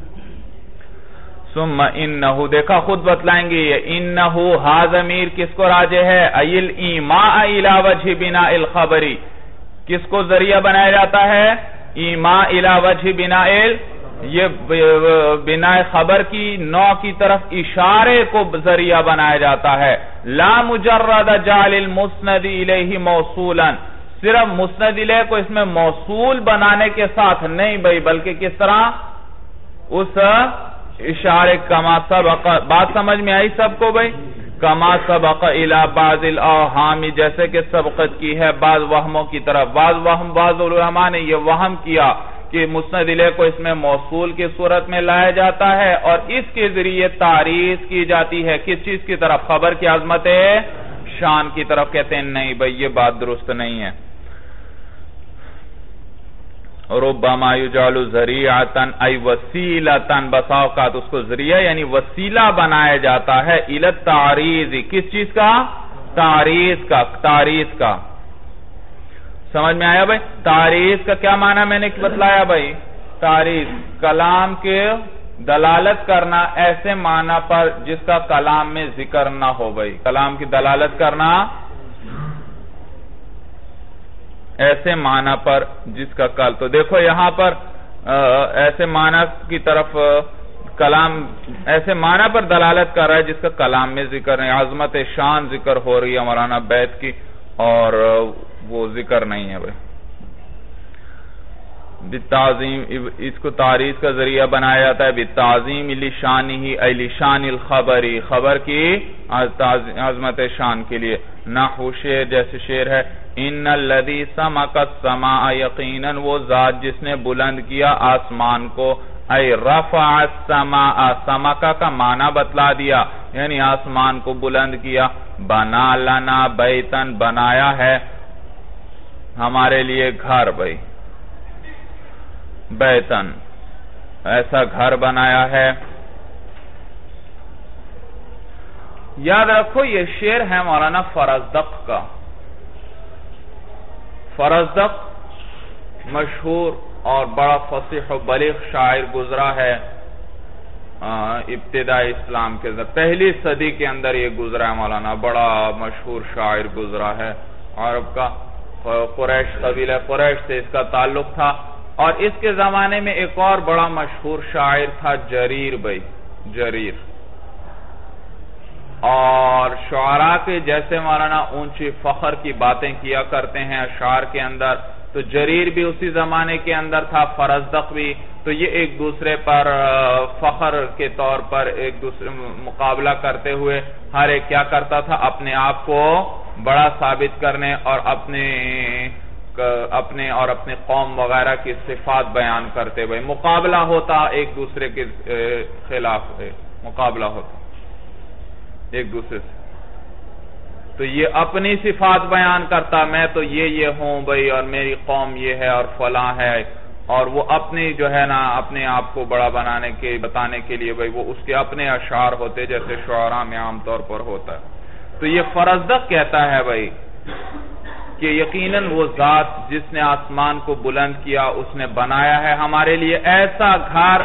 ثم انہو دیکھا خود بتلائیں گے یہ انہو ہا ضمیر کس کو راجع ہے ایل ایماء الی وجہ بناء الخبری کس کو ذریعہ بنایا جاتا ہے ایماء الی وجہ بناء یہ بناء خبر کی نوع کی طرف اشارے کو ذریعہ بنایا جاتا ہے لا مجرد جعل المسند الیہ موصولا صرف مسند الیہ کو اس میں موصول بنانے کے ساتھ نہیں بھئی بلکہ کس طرح اس اشارے کما سبق بات سمجھ میں آئی سب کو بھئی کما سبق الی بعض الاوہام جیسے کہ سبقت کی ہے بعض وہموں کی طرف بعض علماء نے یہ وہم کیا کہ مسند الیہ کو اس میں موصول کی صورت میں لایا جاتا ہے اور اس کے ذریعے تعریض کی جاتی ہے کس چیز کی طرف خبر کی عظمت شان کی طرف کہتے ہیں نہیں بھئی یہ بات درست نہیں ہے ربما یجعل ذریعتن ای وسیلتن بسا اوقات اس کو ذریعہ یعنی وسیلہ بنایا جاتا ہے الی التعریض کس چیز کا تعریض کا سمجھ میں آیا بھئی تعریض کا کیا معنی میں نے بتلایا بھئی تعریض کلام کے دلالت کرنا ایسے معنی پر جس کا کلام میں ذکر نہ ہو بھئی کلام کی دلالت کرنا ایسے معنی پر جس کا کل تو دیکھو یہاں پر ایسے معنی کی طرف کلام ایسے معنی پر دلالت کر رہا ہے جس کا کلام میں ذکر نہیں عظمت شان ذکر ہو رہی ہے مولانا بیت کی اور وہ ذکر نہیں ہے بھئی بالتعظیم اس کو تعریض کا ذریعہ بنایا جاتا ہے بالتعظیم لشانہ ای لشان الخبری خبر کی عظمت شان کے لیے نحو شعر جیسے شعر ہے ان الذی سمک السماء یقینا وہ ذات جس نے بلند کیا آسمان کو ای رفع السماء سمکا کا معنی بتلا دیا یعنی آسمان کو بلند کیا بنا لنا بیتن بنایا ہے ہمارے لیے گھر بھئی بیتن ایسا گھر بنایا ہے یاد رکھو یہ شعر ہے مولانا فرزدق کا فرزدق مشہور اور بڑا فصیح و بلیغ شاعر گزرا ہے ابتدائی اسلام کے پہلی صدی کے اندر یہ گزرا ہے مولانا بڑا مشہور شاعر گزرا ہے عرب کا قریش قبیلہ قریش سے اس کا تعلق تھا اور اس کے زمانے میں ایک اور بڑا مشہور شاعر تھا جریر بھئی جریر اور شعراء کے جیسے مولانا اونچی فخر کی باتیں کیا کرتے ہیں اشعار کے اندر تو جریر بھی اسی زمانے کے اندر تھا فرزدق بھی تو یہ ایک دوسرے پر فخر کے طور پر ایک دوسرے مقابلہ کرتے ہوئے ہر ایک کیا کرتا تھا اپنے آپ کو بڑا ثابت کرنے اور اپنے اور اپنے قوم وغیرہ کی صفات بیان کرتے ہوئے مقابلہ ہوتا ایک دوسرے کے خلاف مقابلہ ہوتا ایک دوسرے سے تو یہ اپنی صفات بیان کرتا میں تو یہ ہوں بھئی اور میری قوم یہ ہے اور فلاں ہے اور وہ اپنی جو ہے نا اپنے آپ کو بڑا بتانے کے لیے بھئی وہ اس کے اپنے اشعار ہوتے جیسے شعراء میں عام طور پر ہوتا ہے تو یہ فرزدق کہتا ہے بھئی کہ یقیناً وہ ذات جس نے آسمان کو بلند کیا اس نے بنایا ہے ہمارے لیے ایسا گھر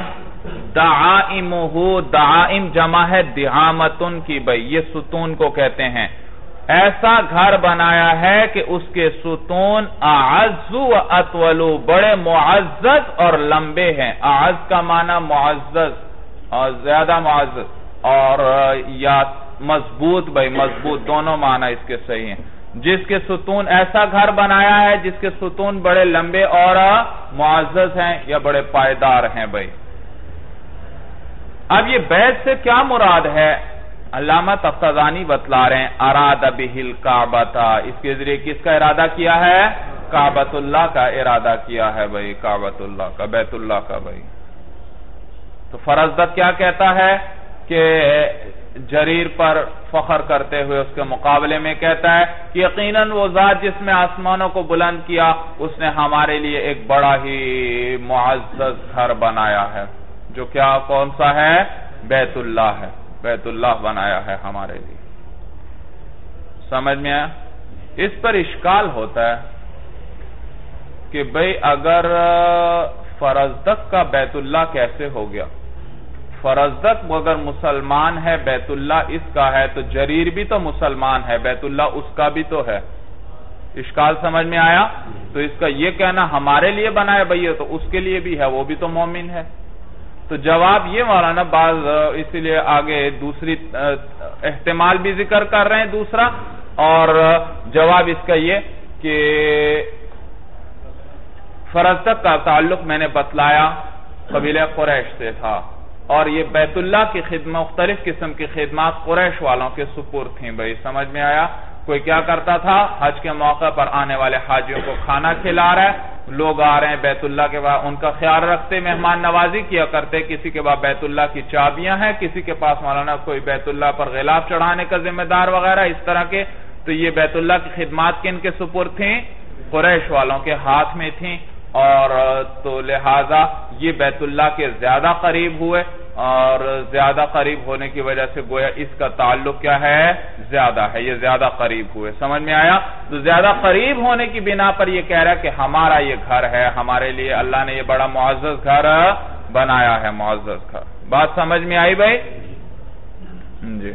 دعائم جمع ہے دعامتن کی بھئی یہ ستون کو کہتے ہیں ایسا گھر بنایا ہے کہ اس کے ستون اعز و اطول بڑے معزز اور لمبے ہیں اعز کا معنی معزز اور زیادہ معزز اور یا مضبوط بھئی مضبوط دونوں معنی اس کے صحیح ہیں جس کے ستون ایسا گھر بنایا ہے جس کے ستون بڑے لمبے اور معزز ہیں یا بڑے پائیدار ہیں بھئی اب یہ بیت سے کیا مراد ہے علامہ تفتزانی بتلا رہے ہیں اراد بہ الکعبۃ اس کے ذریعے کس کا ارادہ کیا ہے کعبۃ اللہ کا ارادہ کیا ہے بھئی کعبۃ اللہ کا بیت اللہ کا بھئی تو فرزدق کیا کہتا ہے کہ جریر پر فخر کرتے ہوئے اس کے مقابلے میں کہتا ہے کہ یقیناً وہ ذات جس میں آسمانوں کو بلند کیا اس نے ہمارے لیے ایک بڑا ہی معزز گھر بنایا ہے جو کیا کون سا ہے بیت اللہ ہے بیت اللہ بنایا ہے ہمارے لیے سمجھ میں آیا اس پر اشکال ہوتا ہے کہ بھئی اگر فرزدق کا بیت اللہ کیسے ہو گیا؟ فرزدق اگر مسلمان ہے، بیت اللہ اس کا ہے، تو جریر بھی تو مسلمان ہے، بیت اللہ اس کا بھی تو ہے۔ اشکال سمجھ میں آیا؟ تو اس کا یہ کہنا ہمارے لیے بنایا بھئی تو اس کے لیے بھی ہے، وہ بھی تو مومن ہے۔ تو جواب یہ مولانا بعض اسی لیے آگے دوسری احتمال بھی ذکر کر رہے ہیں دوسرا، اور جواب اس کا یہ کہ فرزدق کا تعلق میں نے بتلایا قبیلہ قریش سے تھا، اور یہ بیت اللہ کی خدمت، مختلف قسم کی خدمات قریش والوں کے سپرد تھیں بھئی، سمجھ میں آیا؟ کوئی کیا کرتا تھا، حج کے موقع پر آنے والے حاجیوں کو کھانا کھلا رہا ہے، لوگ آ رہے ہیں بیت اللہ کے بعد ان کا خیال رکھتے، مہمان نوازی کیا کرتے، کسی کے بعد بیت اللہ کی چابیاں ہیں، کسی کے پاس مولانا کوئی بیت اللہ پر غلاف چڑھانے کا ذمہ دار وغیرہ اس طرح کے، تو یہ بیت اللہ کی خدمات کن کے سپرد تھیں؟ قریش والوں کے ہاتھ میں تھیں، اور تو لہذا یہ بیت اللہ کے زیادہ قریب ہوئے، اور زیادہ قریب ہونے کی وجہ سے گویا اس کا تعلق کیا ہے؟ زیادہ ہے، یہ زیادہ قریب ہوئے، سمجھ میں آیا؟ تو زیادہ قریب ہونے کی بنا پر یہ کہہ رہا ہے کہ ہمارا یہ گھر ہے، ہمارے لیے اللہ نے یہ بڑا معزز گھر بنایا ہے، معزز گھر۔ بات سمجھ میں آئی بھائی؟ جی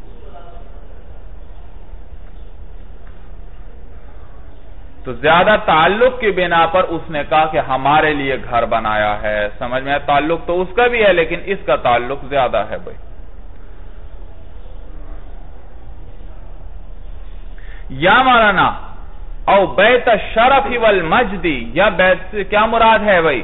تو زیادہ تعلق کی بنا پر اس نے کہا کہ ہمارے لیے گھر بنایا ہے، سمجھ میں آیا؟ تعلق تو اس کا بھی ہے لیکن اس کا تعلق زیادہ ہے بھائی۔ یا مولانا او بیت الشرف والمجد، یا بیت سے کیا مراد ہے بھائی؟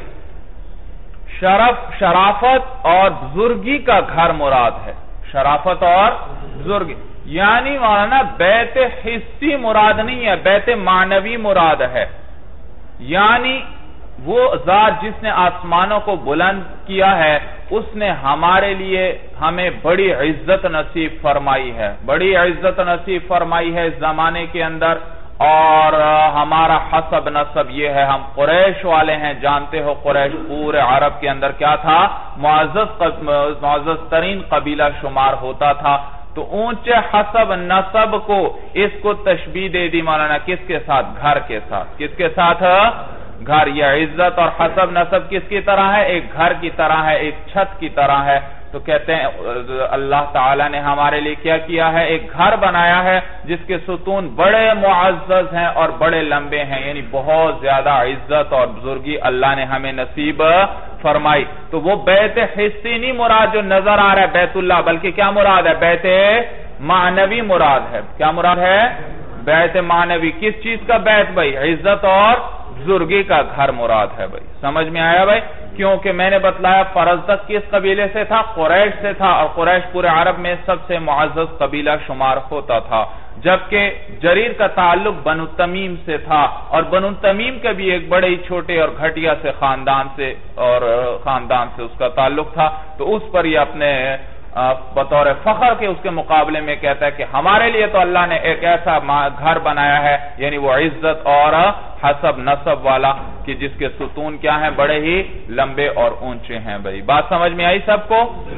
شرافت اور بزرگی کا گھر مراد ہے، شرافت اور بزرگی، یعنی مولانا بیت حسی مراد نہیں ہے، بیت معنوی مراد ہے، یعنی وہ ذات جس نے آسمانوں کو بلند کیا ہے اس نے ہمارے لیے ہمیں بڑی عزت نصیب فرمائی ہے، بڑی عزت نصیب فرمائی ہے اس زمانے کے اندر، اور ہمارا حسب نسب یہ ہے، ہم قریش والے ہیں، جانتے ہو قریش پورے عرب کے اندر کیا تھا؟ معزز ترین قبیلہ شمار ہوتا تھا، تو اونچے حسب نسب کو اس کو تشبیہ دے دی مولانا کس کے ساتھ؟ گھر کے ساتھ۔ کس کے ساتھ؟ گھر۔ یہ عزت اور حسب نسب کس کی طرح ہے؟ ایک گھر کی طرح ہے، ایک چھت کی طرح ہے، تو کہتے ہیں اللہ تعالیٰ نے ہمارے لیے کیا کیا ہے؟ ایک گھر بنایا ہے جس کے ستون بڑے معزز ہیں اور بڑے لمبے ہیں، یعنی بہت زیادہ عزت اور بزرگی اللہ نے ہمیں نصیب فرمائی۔ تو وہ بیت حسی نہیں مراد جو نظر آ رہا ہے بیت اللہ، بلکہ کیا مراد ہے؟ بیت معنوی مراد ہے۔ کیا مراد ہے؟ بیت معنوی۔ کس چیز کا بیت بھائی؟ عزت اور بزرگی کا گھر مراد ہے بھائی، سمجھ میں آیا بھائی؟ کیونکہ میں نے بتلایا فرزدق کس قبیلے سے تھا؟ قریش سے تھا، اور قریش پورے عرب میں سب سے معزز قبیلہ شمار ہوتا تھا، جبکہ جریر کا تعلق بنو تمیم سے تھا، اور بنو تمیم کا بھی ایک بڑے ہی چھوٹے اور گھٹیا سے خاندان سے اس کا تعلق تھا، تو اس پر یہ اپنے بطور فخر کے اس کے مقابلے میں کہتا ہے کہ ہمارے لیے تو اللہ نے ایک ایسا گھر بنایا ہے، یعنی وہ عزت اور حسب نسب والا کہ جس کے ستون کیا ہیں؟ بڑے ہی لمبے اور اونچے ہیں بھائی۔ بات سمجھ میں آئی سب کو؟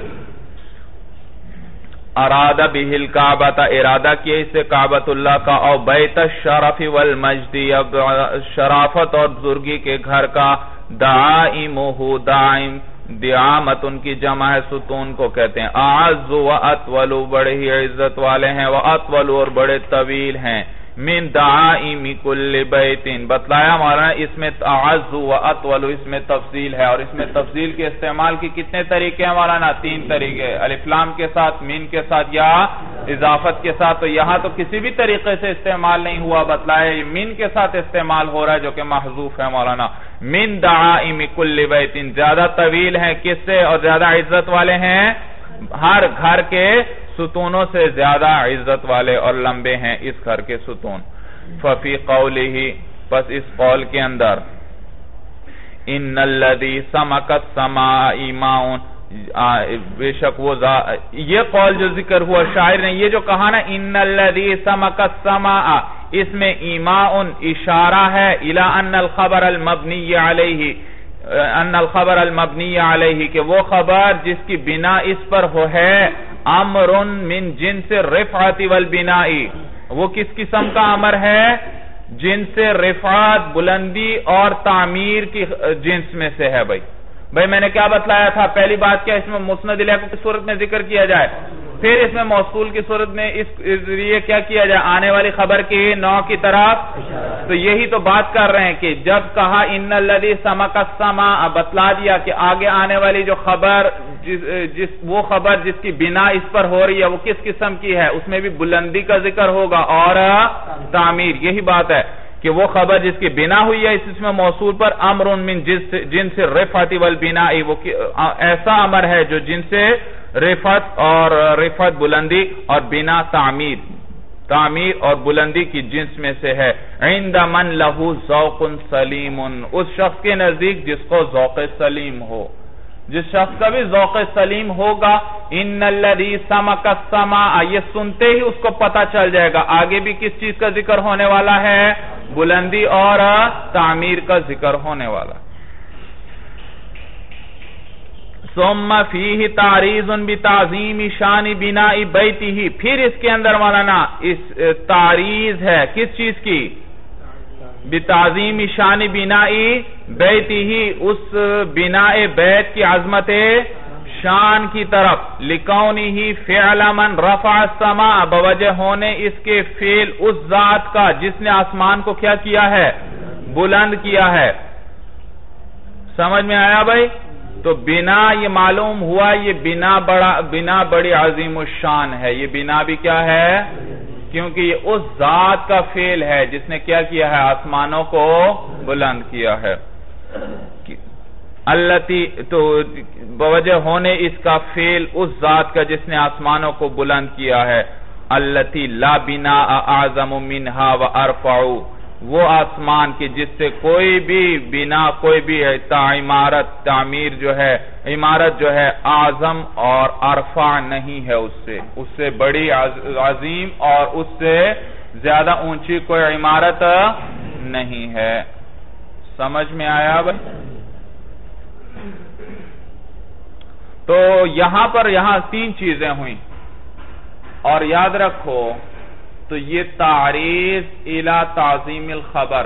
ارادہ بہ الکعبۃ، ارادہ کیا اس سے کعبۃ اللہ کا، او بیت الشرف والمجد، شرافت اور بزرگی کے گھر کا، دائمہ، دائم دعامت ان کی جمع ہے، ستون کو کہتے ہیں، اعز و اطول، بڑے ہی عزت والے ہیں، و اطول اور بڑے طویل ہیں، من دعائم کل بیت، بتلایا مولانا اس میں اعز و اطول، اس میں تفصیل ہے، اور اس میں تفصیل کے استعمال کی کتنے طریقے ہیں مولانا؟ 3 طریقے، الف لام کے ساتھ، من کے ساتھ یا اضافت کے ساتھ، تو یہاں تو کسی بھی طریقے سے استعمال نہیں ہوا، بتلایا من کے ساتھ استعمال ہو رہا ہے جو کہ محذوف ہے مولانا۔ من دعائم کل بیت، زیادہ طویل ہیں کس سے اور زیادہ عزت والے ہیں؟ ہر گھر کے ستونوں سے زیادہ عزت والے اور لمبے ہیں اس گھر کے ستون۔ ففی قولہ، پس اس قول کے اندر، ان الذی سمک السماء ماء، بے شک وہ یہ قول جو ذکر ہوا شاعر نے یہ جو کہا نا ان الذی سمک السماء، اس میں ایماء اشارہ ہے الی ان الخبر المبنی علیہ، کہ وہ خبر جس کی بنا اس پر ہو ہے، امر من جنس الرفعۃ والبناء، وہ کس قسم کا امر ہے؟ جنس رفعت بلندی اور تعمیر کی جنس میں سے ہے بھائی میں نے کیا بتلایا تھا؟ پہلی بات کیا اس میں مسند الیہ کو کس صورت میں ذکر کیا جائے، پھر اس میں موصول کی صورت میں اس ذریعے کیا کیا جائے، آنے والی خبر کی نوع کی طرف. تو یہی تو بات کر رہے ہیں کہ جب کہا ان الذی سمک السماء، بتلا دیا کہ آگے آنے والی جو خبر وہ خبر جس کی بنا اس پر ہو رہی ہے وہ کس قسم کی ہے، اس میں بھی بلندی کا ذکر ہوگا اور تعمیر. یہی بات ہے کہ وہ خبر جس کی بنا ہوئی ہے اس میں موصول پر امر من جنس رفعت والبناء، وہ ایسا امر ہے جو جنس رفعت اور رفعت بلندی اور بنا تعمیر اور بلندی کی جنس میں سے ہے. عند من لہ ذوق سلیم، اس شخص کے نزدیک جس کو ذوق سلیم ہو، جس شخص کا بھی ذوق سلیم ہوگا. ان الذی سمک السماء، یہ سنتے ہی اس کو پتا چل جائے گا آگے بھی کس چیز کا ذکر ہونے والا ہے، بلندی اور تعمیر کا ذکر ہونے والا. ثم فیہ تعریض بتعظیم شان بناء بیتہ، پھر اس کے اندر مولانا اس تعریض ہے کس چیز کی، بتعظیم شان بناء بیتہ، اس بناء بیت کی عظمت شان کی طرف. لکونہ فعل من رفع السماء، بوجہ ہونے اس کے فعل اس ذات کا جس نے آسمان کو کیا کیا ہے، بلند کیا ہے. سمجھ میں آیا بھائی؟ تو بنا یہ معلوم ہوا یہ بنا بڑی عظیم الشان ہے. یہ بنا بھی کیا ہے، کیونکہ یہ اس ذات کا فعل ہے جس نے کیا کیا ہے، آسمانوں کو بلند کیا ہے. التی، تو بوجہ ہونے اس کا فعل اس ذات کا جس نے آسمانوں کو بلند کیا ہے. التی لا بناء اعظم منہا وارفع، وہ آسمان کی جس سے کوئی بھی بنا، کوئی بھی عمارت، تعمیر جو ہے، عمارت جو ہے اعظم اور ارفع نہیں ہے، اس سے بڑی عظیم اور اس سے زیادہ اونچی کوئی عمارت نہیں ہے. سمجھ میں آیا بھائی؟ تو یہاں تین چیزیں ہوئیں، اور یاد رکھو تو یہ تعریض الی تعظیم الخبر،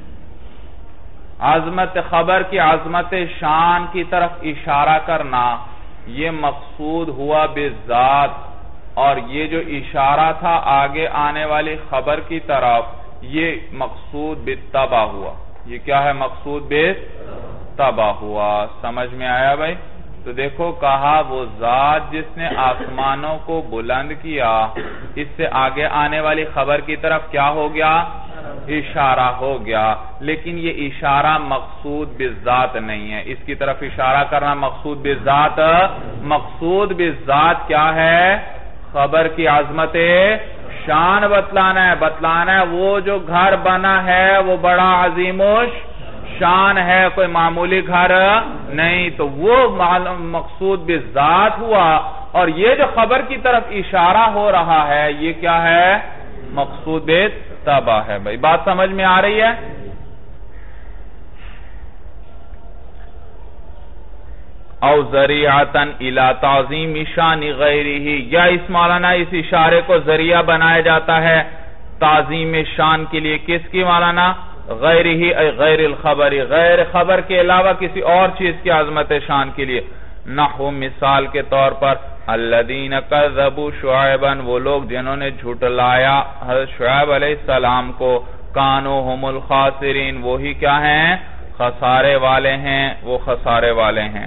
عظمت خبر کی عظمت شان کی طرف اشارہ کرنا، یہ مقصود ہوا بالذات. اور یہ جو اشارہ تھا آگے آنے والی خبر کی طرف، یہ مقصود بالطبع ہوا. یہ کیا ہے، مقصود بالطبع ہوا. سمجھ میں آیا بھائی؟ تو دیکھو کہا وہ ذات جس نے آسمانوں کو بلند کیا، اس سے آگے آنے والی خبر کی طرف کیا ہو گیا، اشارہ ہو گیا. لیکن یہ اشارہ مقصود بالذات نہیں ہے، اس کی طرف اشارہ کرنا مقصود بالذات. مقصود بالذات کیا ہے، خبر کی عظمت شان بتلانا ہے. وہ جو گھر بنا ہے وہ بڑا عظیم شان ہے، کوئی معمولی گھر نہیں. تو وہ مقصود بالذات ہوا. اور یہ جو خبر کی طرف اشارہ ہو رہا ہے یہ کیا ہے، مقصود بالطبع ہے. بھائی بات سمجھ میں آ رہی ہے؟ او ذریعتاً الی تعظیم شان غیرہ، یا اس مولانا اس اشارے کو ذریعہ بنایا جاتا ہے تعظیم شان کے لیے. کس کی مولانا؟ غیرہ ای غیر الخبر، غیر خبر کے علاوہ کسی اور چیز کی عظمت شان کے لیے. نحو مثال کے طور پر الذین کذبوا شعیبا، وہ لوگ جنہوں نے جھٹلایا حضرت شعیب علیہ السلام کو. کانوا هم الخاسرین، وہی کیا ہیں، خسارے والے ہیں، وہ خسارے والے ہیں.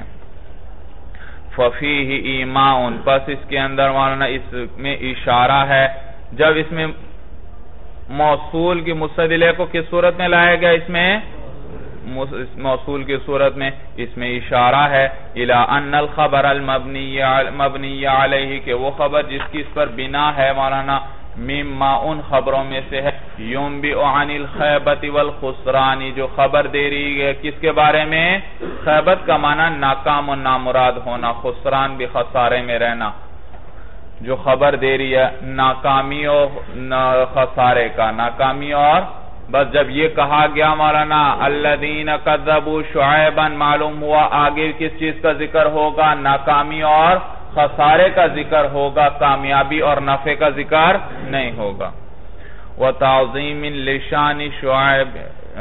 ففیہ ایماء، پس اس کے اندر مولانا اس میں اشارہ ہے. جب اس میں موصول کی مسند الیہ کو کس صورت میں لایا گیا، اس میں موصول کی صورت میں اس میں اشارہ ہے الی ان الخبر المبنی علیہ، کہ وہ خبر جس کی اس پر بنا ہے مولانا، مما ان خبروں میں سے ہے، ينبئ عن الخیبت والخسران، جو خبر دے رہی ہے کس کے بارے میں، خیبت کا معنی ناکام و نامراد ہونا، خسران بھی خسارے میں رہنا. جو خبر دے رہی ہے ناکامی اور خسارے کا، ناکامی اور بس. جب یہ کہا گیا مولانا الذین کذبوا شعیبا، معلوم ہوا آگے کس چیز کا ذکر ہوگا، ناکامی اور خسارے کا ذکر ہوگا، کامیابی اور نفع کا ذکر نہیں ہوگا. وتعظیم لشان شعیب.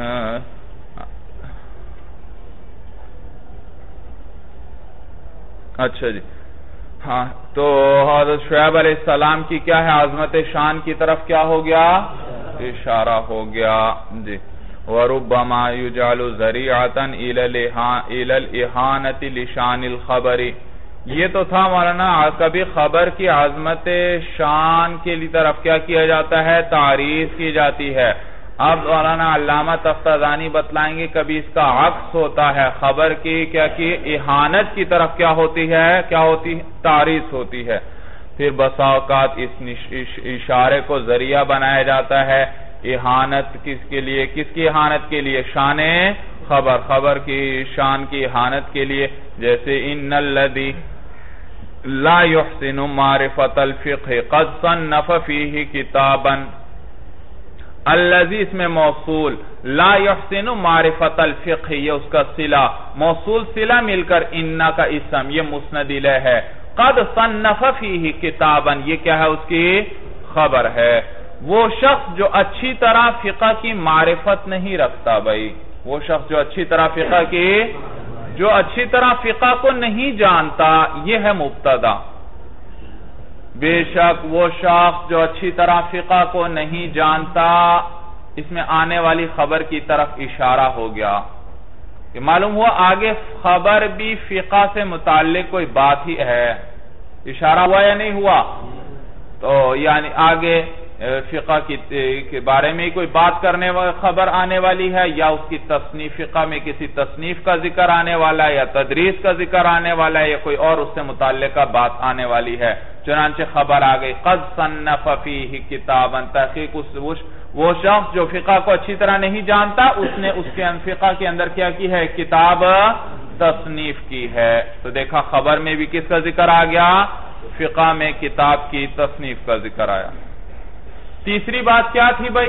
اچھا جی ہاں، تو حضرت شعیب علیہ السلام کی کیا ہے؟ عظمت شان کی طرف کیا ہو گیا؟ اشارہ ہو گیا جی. وَرُبَّمَا يُجْعَلُ ذَرِيعَةً إِلَى الْإِحَانَةِ لِشَانِ الْخَبَرِ. یہ تو تھا مولانا، کبھی خبر کی عظمت شان کے لیے طرف کیا کیا جاتا ہے؟ تعریف کی جاتی ہے. اب مولانا علامہ تفتازانی بتلائیں گے کبھی اس کا عکس ہوتا ہے، خبر کی کیا کی اہانت کی طرف کیا ہوتی ہے؟ کیا ہوتی ہے؟ تعریف ہوتی ہے. پھر بسا اوقات اس اشارے کو ذریعہ بنایا جاتا ہے اہانت کس کے لیے؟ کس کی اہانت کے لیے؟ شان خبر، خبر کی شان کی اہانت کے لیے. جیسے ان الذی لا يحسن معرفت الفقہ قد صنف فیہ کتابا. الذی اس میں موصول، لا يحسن معرفت الفقہ یہ اس کا صلہ، موصول صلہ مل کر انہ کا اسم، یہ مسند الیہ ہے. قد صنف فیہ کتابا یہ کیا ہے؟ اس کی خبر ہے. وہ شخص جو اچھی طرح فقہ کی معرفت نہیں رکھتا بھائی، وہ شخص جو اچھی طرح فقہ کو نہیں جانتا، یہ ہے مبتدا. بے شک وہ شخص جو اچھی طرح فقہ کو نہیں جانتا، اس میں آنے والی خبر کی طرف اشارہ ہو گیا. کہ معلوم ہوا آگے خبر بھی فقہ سے متعلق کوئی بات ہی ہے. اشارہ ہوا یا نہیں ہوا؟ تو یعنی آگے فقہ کے بارے میں کوئی بات کرنے والی خبر آنے والی ہے، یا اس کی تصنیف، فقہ میں کسی تصنیف کا ذکر آنے والا ہے، یا تدریس کا ذکر آنے والا ہے، یا کوئی اور اس سے متعلقہ بات آنے والی ہے. چنانچہ خبر آ گئی قد صنف فیہ کتابا. تحقیق وہ شخص جو فقہ کو اچھی طرح نہیں جانتا، اس نے اس کے فقہ کے اندر کیا کی ہے؟ کتاب تصنیف کی ہے. تو دیکھا خبر میں بھی کس کا ذکر آ گیا؟ فقہ میں کتاب کی تصنیف کا ذکر آیا. تیسری بات کیا تھی بھائی؟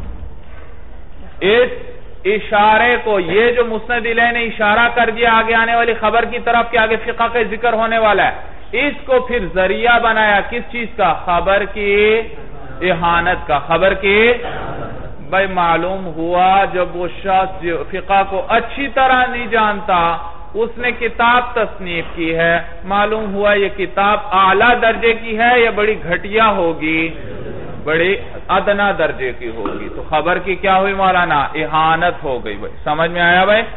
اس اشارے کو، یہ جو مسند الیہ نے اشارہ کر دیا آگے آنے والی خبر کی طرف کہ آگے فقہ کا ذکر ہونے والا ہے، اس کو پھر ذریعہ بنایا کس چیز کا؟ خبر کی اہانت کا. خبر کی بھائی معلوم ہوا جب وہ شخص جو فقہ کو اچھی طرح نہیں جانتا، اس نے کتاب تصنیف کی ہے، معلوم ہوا یہ کتاب اعلیٰ درجے کی ہے یا بڑی گھٹیا ہوگی؟ بڑی ادنا درجے کی ہوگی. تو خبر کی کیا ہوئی مولانا؟ اہانت ہو گئی بھائی. سمجھ میں آیا بھائی؟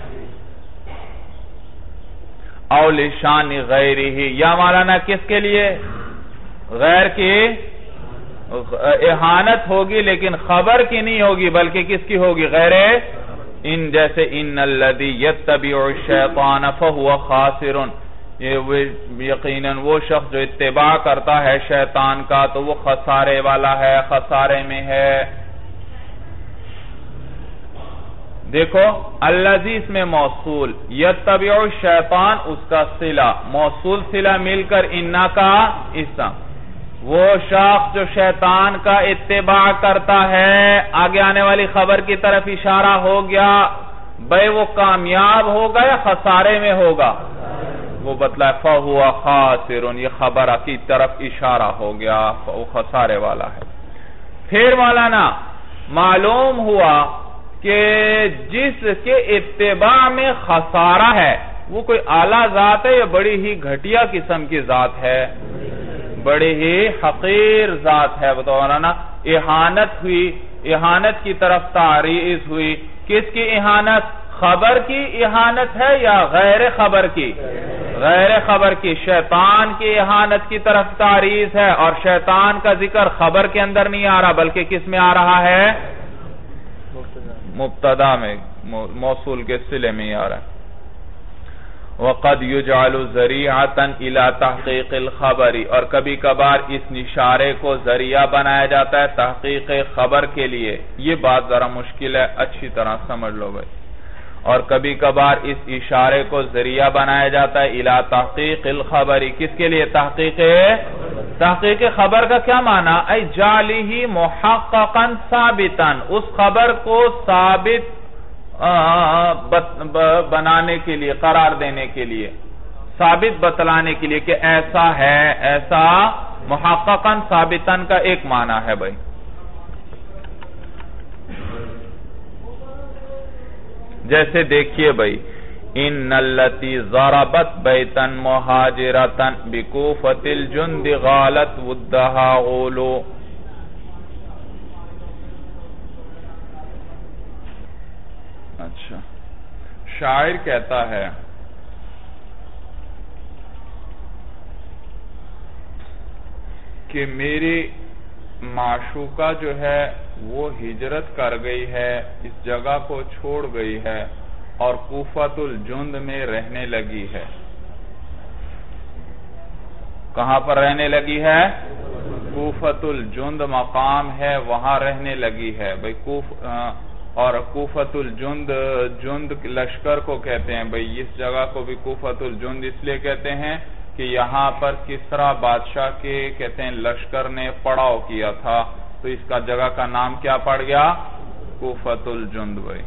او لشان غیرہ، یا مولانا کس کے لیے؟ غیر کی اہانت ہوگی لیکن خبر کی نہیں ہوگی، بلکہ کس کی ہوگی؟ غیر. جیسے ان الذی یتبع الشیطان فہو خاسر، یقیناً وہ شخص جو اتباع کرتا ہے شیطان کا تو وہ خسارے والا ہے، خسارے میں ہے. دیکھو الذی اس میں موصول، یتبع الشیطان اس کا صلہ، موصول صلہ مل کر انہ کا اسم. وہ شخص جو شیطان کا اتباع کرتا ہے، آگے آنے والی خبر کی طرف اشارہ ہو گیا. بھئی وہ کامیاب ہوگا یا خسارے میں ہوگا؟ وہ بتلائے فَهُوَ خَاسِرٌ، یہ خبر کی طرف اشارہ ہو گیا، وہ خسارے والا ہے. پھر مولانا معلوم ہوا کہ جس کے اتباع میں خسارہ ہے وہ کوئی اعلیٰ ذات ہے یا بڑی ہی گھٹیا قسم کی ذات ہے؟ بڑی ہی حقیر ذات ہے. بتاؤ مولانا اہانت ہوئی، اہانت کی طرف تعریض ہوئی. کس کی اہانت؟ خبر کی اہانت ہے یا غیر خبر کی؟ غیر خبر کی. شیطان کی اہانت کی طرف تعریض ہے، اور شیطان کا ذکر خبر کے اندر نہیں آ رہا بلکہ کس میں آ رہا ہے؟ مبتدا میں، موصول کے صلے میں آ رہا ہے. وَقَدْ يُجْعَلُ ذَرِيعَةً إِلَى تَحْقِيقِ الْخَبَرِ، اور کبھی کبھار اس اشارے کو ذریعہ بنایا جاتا ہے تحقیق خبر کے لیے. یہ بات ذرا مشکل ہے، اچھی طرح سمجھ لو بھائی. اور کبھی کبھار اس اشارے کو ذریعہ بنایا جاتا ہے الى تحقیق الخبر، کس کے لیے؟ تحقیق خبر کا کیا معنی؟ اے جعلہ محققا ثابتا، اس خبر کو ثابت بنانے کے لیے، قرار دینے کے لیے، ثابت بتلانے کے لیے کہ ایسا ہے، ایسا. محققا ثابتا کا ایک معنی ہے بھائی. جیسے دیکھیے بھائی ان التی ضربت بیتن مہاجرتن بکوفت الجند غالت ودہا غولو. اچھا، شاعر کہتا ہے کہ میری معشوقہ جو ہے وہ ہجرت کر گئی ہے، اس جگہ کو چھوڑ گئی ہے اور کوفت الجند میں رہنے لگی ہے. کہاں پر رہنے لگی ہے؟ کوفت الجند مقام ہے، وہاں رہنے لگی ہے بھئی. اور کوفت الجند، جند لشکر کو کہتے ہیں بھئی. اس جگہ کو بھی کوفت الجند اس لیے کہتے ہیں کہ یہاں پر کسرا بادشاہ کے کہتے ہیں لشکر نے پڑاؤ کیا تھا، تو اس کا جگہ کا نام کیا پڑ گیا؟ کوفت الجند بھئی.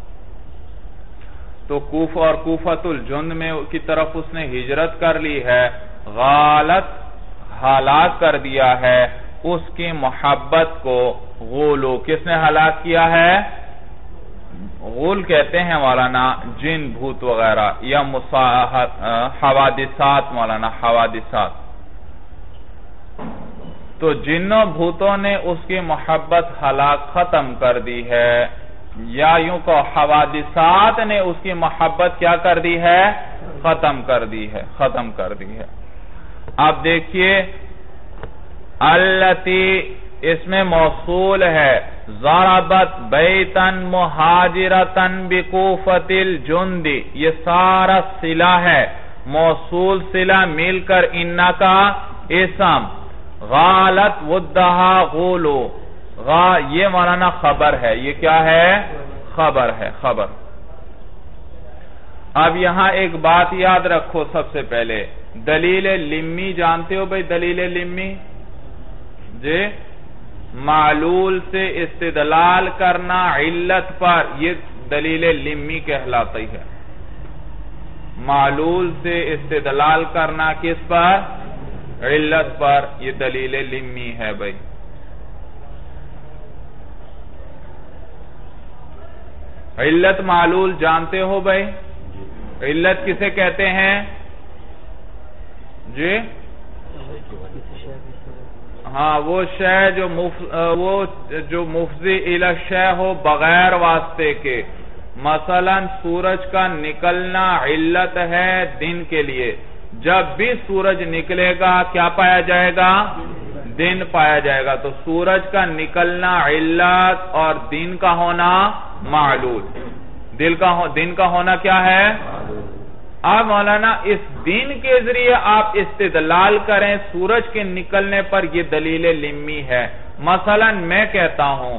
تو اور کوفت الجند میں کی طرف اس نے ہجرت کر لی ہے. غالت، ہلاک کر دیا ہے اس کی محبت کو. غولو، کس نے ہلاک کیا ہے؟ غول کہتے ہیں مولانا جن، بھوت وغیرہ، یا حوادثات مولانا، حوادثات. تو جنوں بھوتوں نے اس کی محبت ہلاک ختم کر دی ہے، یا یوں کو حوادثات نے اس کی محبت کیا کر دی ہے؟ ختم کر دی ہے، ختم کر دی ہے. اب دیکھیے التی اس میں موصول ہے، ضربت بیتن مہاجرتن بکوفت الجند، یہ سارا صلہ ہے، موصول صلہ مل کر انہ کا اسم. غالت ودہا غولو، یہ مولانا خبر ہے. یہ کیا ہے؟ خبر ہے، خبر. اب یہاں ایک بات یاد رکھو سب سے پہلے، دلیل لمی جانتے ہو بھئی؟ دلیل لمی جی، معلول سے استدلال کرنا علت پر، یہ دلیل لمی کہلاتی ہے. معلول سے استدلال کرنا کس پر؟ علت پر. یہ دلیل لمی ہے بھئی. علت معلول جانتے ہو بھئی؟ علت کسے کہتے ہیں جی؟ ہاں، وہ شے جو مفضی الی الشے ہو بغیر واسطے کے. مثلا سورج کا نکلنا علت ہے دن کے لیے. جب بھی سورج نکلے گا کیا پایا جائے گا؟ دن پایا جائے گا. تو سورج کا نکلنا علت اور دن کا ہونا معلول. دن کا ہونا کیا ہے؟ اب مولانا اس دن کے ذریعے آپ استدلال کریں سورج کے نکلنے پر، یہ دلیل لمی ہے. مثلا میں کہتا ہوں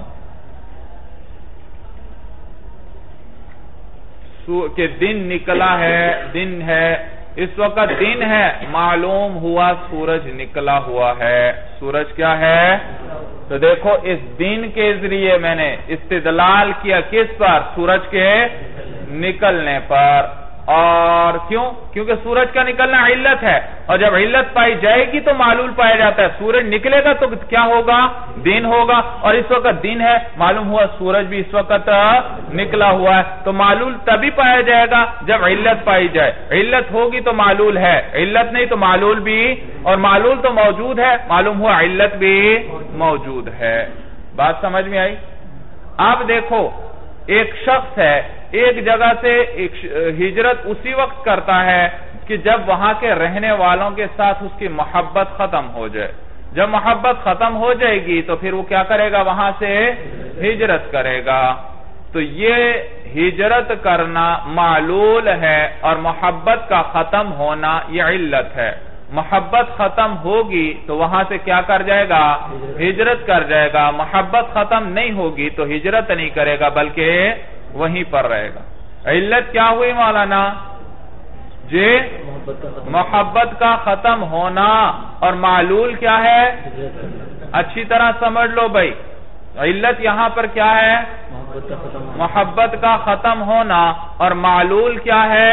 کہ دن نکلا ہے، دن ہے، اس وقت دن ہے، معلوم ہوا سورج نکلا ہوا ہے. سورج کیا ہے؟ تو دیکھو اس دن کے ذریعے میں نے استدلال کیا کس پر؟ سورج کے نکلنے پر. اور کیوں؟ کیونکہ سورج کا نکلنا علت ہے، اور جب علت پائی جائے گی تو معلول پایا جاتا ہے. سورج نکلے گا تو کیا ہوگا؟ دن ہوگا. اور اس وقت دن ہے، معلوم ہوا سورج بھی اس وقت نکلا ہوا ہے. تو معلول تبھی پایا جائے گا جب علت پائی جائے. علت ہوگی تو معلول ہے، علت نہیں تو معلول بھی. اور معلول تو موجود ہے، معلوم ہوا علت بھی موجود ہے. بات سمجھ میں آئی؟ اب دیکھو ایک شخص ہے، ایک جگہ سے ہجرت اسی وقت کرتا ہے کہ جب وہاں کے رہنے والوں کے ساتھ اس کی محبت ختم ہو جائے. جب محبت ختم ہو جائے گی تو پھر وہ کیا کرے گا؟ وہاں سے ہجرت کرے گا. تو یہ ہجرت کرنا معلول ہے، اور محبت کا ختم ہونا یہ علت ہے. محبت ختم ہوگی تو وہاں سے کیا کر جائے گا؟ ہجرت کر جائے گا. محبت ختم نہیں ہوگی تو ہجرت نہیں کرے گا بلکہ وہیں پر رہے گا. علت کیا ہوئی مولانا جی؟ محبت کا ختم ہونا. اور معلول کیا ہے؟ اچھی طرح سمجھ لو بھائی، علت یہاں پر کیا ہے؟ محبت کا ختم ہونا. اور معلول کیا ہے؟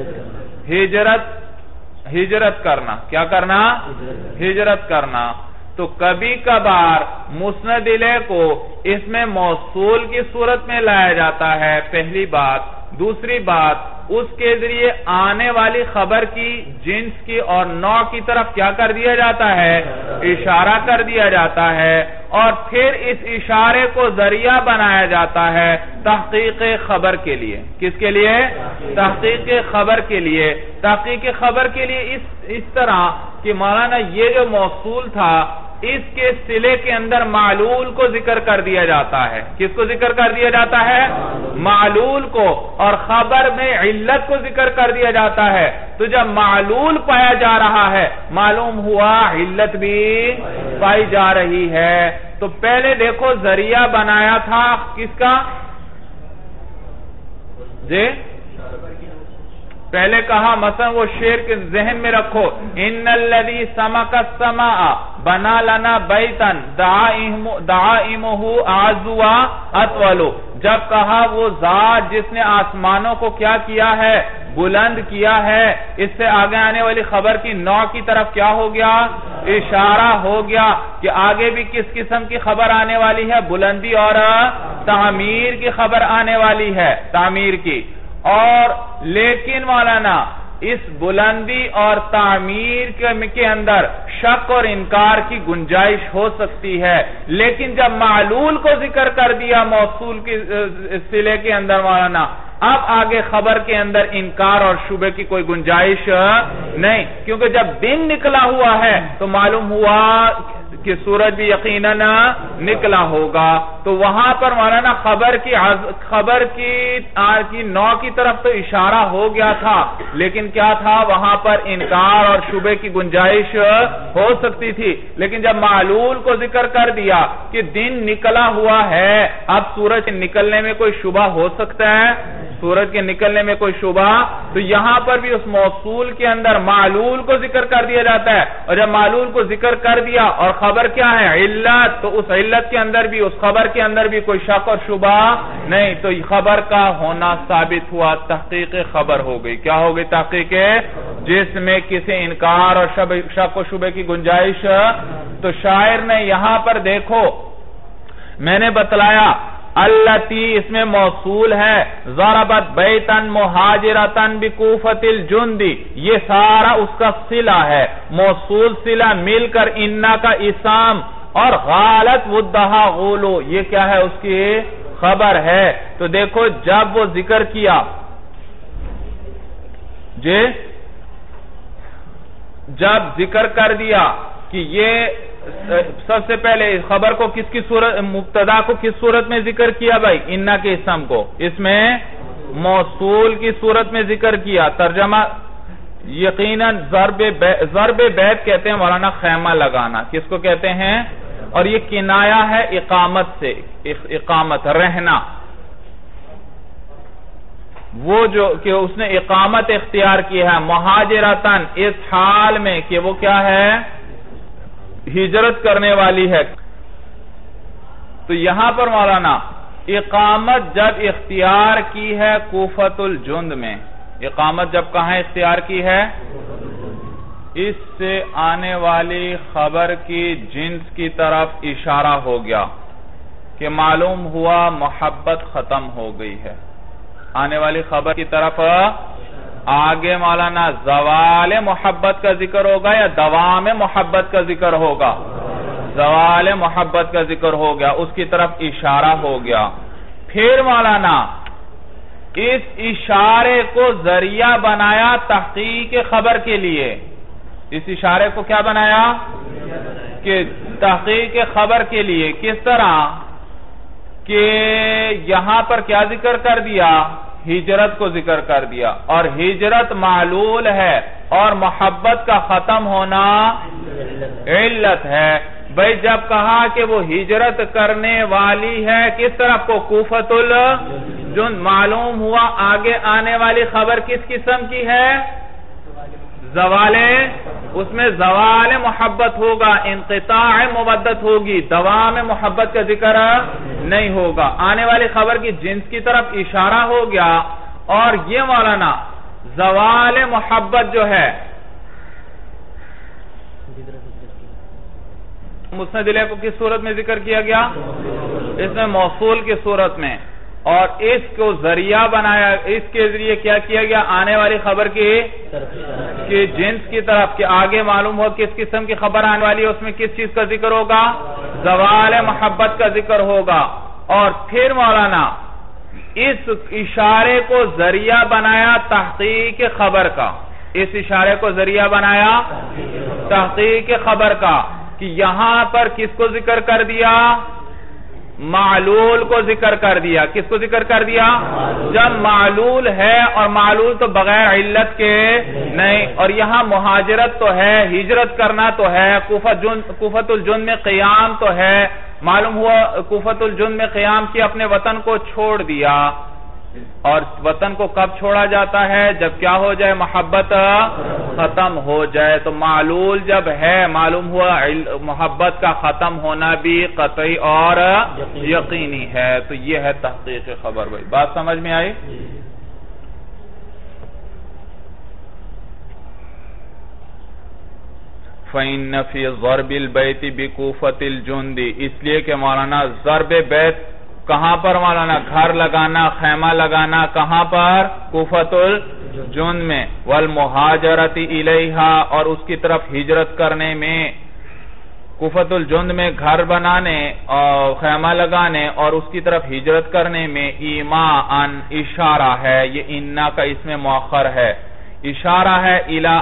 ہجرت کرنا. کیا کرنا؟ ہجرت کرنا. تو کبھی کبھار مسند الیہ کو اس میں موصول کی صورت میں لایا جاتا ہے. پہلی بات دوسری بات اس کے ذریعے آنے والی خبر کی جنس کی اور نوع کی طرف کیا کر دیا جاتا ہے؟ اشارہ کر دیا جاتا ہے، اور پھر اس اشارے کو ذریعہ بنایا جاتا ہے تحقیق خبر کے لیے۔ کس کے لیے؟ تحقیق خبر کے لیے۔ تحقیق خبر کے لیے اس طرح کہ مولانا یہ جو موصول تھا اس کے صلے کے اندر معلول کو ذکر کر دیا جاتا ہے۔ کس کو ذکر کر دیا جاتا ہے؟ معلول کو، اور خبر میں علت کو ذکر کر دیا جاتا ہے۔ تو جب معلول پایا جا رہا ہے معلوم ہوا علت بھی پائی جا رہی ہے۔ تو پہلے دیکھو ذریعہ بنایا تھا کس کا؟ جی پہلے کہا مثلا وہ شعر کے ذہن میں رکھو، ان الذی سمک السماء بنا لنا بیتا دعائمہ اعزوا اطول، جب کہا وہ ذات جس نے آسمانوں کو کیا کیا ہے؟ بلند کیا ہے۔ اس سے آگے آنے والی خبر کی نوع کی طرف کیا ہو گیا؟ اشارہ ہو گیا کہ آگے بھی کس قسم کی خبر آنے والی ہے؟ بلندی اور تعمیر کی خبر آنے والی ہے، تعمیر کی۔ اور لیکن مولانا اس بلندی اور تعمیر کے اندر شک اور انکار کی گنجائش ہو سکتی ہے، لیکن جب معلول کو ذکر کر دیا موصول کے صلے کے اندر مولانا، اب آگے خبر کے اندر انکار اور شبہ کی کوئی گنجائش نہیں، کیونکہ جب دن نکلا ہوا ہے تو معلوم ہوا کہ سورج بھی یقیناً نکلا ہوگا۔ تو وہاں پر مولانا خبر کی نوع کی طرف تو اشارہ ہو گیا تھا، لیکن کیا تھا وہاں پر انکار اور شبہ کی گنجائش ہو سکتی تھی۔ لیکن جب معلول کو ذکر کر دیا کہ دن نکلا ہوا ہے، اب سورج نکلنے میں کوئی شبہ ہو سکتا ہے؟ سورج کے نکلنے میں کوئی شبہ؟ تو یہاں پر بھی اس موصول کے اندر معلول کو ذکر کر دیا جاتا ہے، اور جب معلول کو ذکر کر دیا اور خبر کیا ہے؟ علت، تو اس علت کے اندر بھی اس خبر کے اندر بھی کوئی شک اور شبہ نہیں، تو خبر کا ہونا ثابت ہوا، تحقیق خبر ہو گئی۔ کیا ہو گئی؟ تحقیق، جس میں کسی انکار اور شک و شبہ کی گنجائش۔ تو شاعر نے یہاں پر دیکھو میں نے بتلایا التی اس میں موصول ہے، ضربت بیتن مہاجرتن بکوفت الجندی، یہ سارا اس کا صلہ ہے، موصول صلہ مل کر انا کا اسام، اور غالت ودہا غولو یہ کیا ہے؟ اس کی خبر ہے۔ تو دیکھو جب وہ ذکر کیا جب ذکر کر دیا کہ یہ سب سے پہلے خبر کو کس کی صورت، مبتدا کو کس صورت میں ذکر کیا بھائی؟ انا کے اسم کو اس میں موصول کی صورت میں ذکر کیا۔ ترجمہ یقیناً ضرب بیت کہتے ہیں مولانا خیمہ لگانا، کس کو کہتے ہیں؟ اور یہ کنایا ہے اقامت سے، اقامت رہنا، وہ جو کہ اس نے اقامت اختیار کی ہے مہاجرتن، اس حال میں کہ وہ کیا ہے؟ ہجرت کرنے والی ہے۔ تو یہاں پر مولانا اقامت جب اختیار کی ہے کوفت الجند میں، اقامت جب کہاں اختیار کی ہے؟ اس سے آنے والی خبر کی جنس کی طرف اشارہ ہو گیا کہ معلوم ہوا محبت ختم ہو گئی ہے، آنے والی خبر کی طرف آگے مولانا زوال محبت کا ذکر ہوگا یا دوام محبت کا ذکر ہوگا؟ زوال محبت کا ذکر ہو گیا، اس کی طرف اشارہ ہو گیا۔ پھر مولانا اس اشارے کو ذریعہ بنایا تحقیق خبر کے لیے، اس اشارے کو کیا بنایا؟ کہ تحقیق خبر کے لیے کس طرح کہ یہاں پر کیا ذکر کر دیا؟ ہجرت کو ذکر کر دیا، اور ہجرت معلول ہے اور محبت کا ختم ہونا علت ہے۔ بھئی جب کہا کہ وہ ہجرت کرنے والی ہے کس طرف کو؟ کوفت الجند، معلوم ہوا آگے آنے والی خبر کس قسم کی ہے؟ اس میں زوال محبت ہوگا، انقطاع مودت ہوگی، دوام محبت کا ذکر نہیں ہوگا، آنے والی خبر کی جنس کی طرف اشارہ ہو گیا۔ اور یہ مولانا زوال محبت جو ہے مسند الیہ کو کس صورت میں ذکر کیا گیا؟ اس میں موصول کی صورت میں، اور اس کو ذریعہ بنایا، اس کے ذریعے کیا کیا گیا؟ آنے والی خبر کی جنس کی طرف، کہ آگے معلوم ہو کس قسم کی خبر آنے والی ہے، اس میں کس چیز کا ذکر ہوگا؟ زوال محبت کا ذکر ہوگا۔ اور پھر مولانا اس اشارے کو ذریعہ بنایا تحقیق خبر کا، اس اشارے کو ذریعہ بنایا تحقیق خبر کا، کہ یہاں پر کس کو ذکر کر دیا؟ معلول کو ذکر کر دیا۔ کس کو ذکر کر دیا؟ جب معلول ہے، اور معلول تو بغیر علت کے نہیں، اور یہاں مہاجرت تو ہے، ہجرت کرنا تو ہے، کوفۃ الجن میں قیام تو ہے، معلوم ہوا کوفۃ الجن میں قیام کی، اپنے وطن کو چھوڑ دیا۔ اور وطن کو کب چھوڑا جاتا ہے؟ جب کیا ہو جائے؟ محبت ختم ہو جائے۔ تو معلول جب ہے، معلوم ہوا محبت کا ختم ہونا بھی قطعی اور یقینی ہے۔ تو یہ ہے تحقیق خبر۔ بھائی بات سمجھ میں آئی؟ فَإِنَّ فِي ضَرْبِ الْبَيْتِ بِكُوفَةِ الْجُنْدِ، اس لیے کہ مولانا ضرب بیت کہاں پر مولانا؟ گھر لگانا، خیمہ لگانا، کہاں پر؟ کوفۃ الجن میں، والمہاجرت الیہا، اور اس کی طرف ہجرت کرنے میں، کوفۃ الجن میں گھر بنانے اور خیمہ لگانے اور اس کی طرف ہجرت کرنے میں ایماءً اشارہ ہے، یہ انا کا اس میں مؤخر ہے، اشارہ ہے الی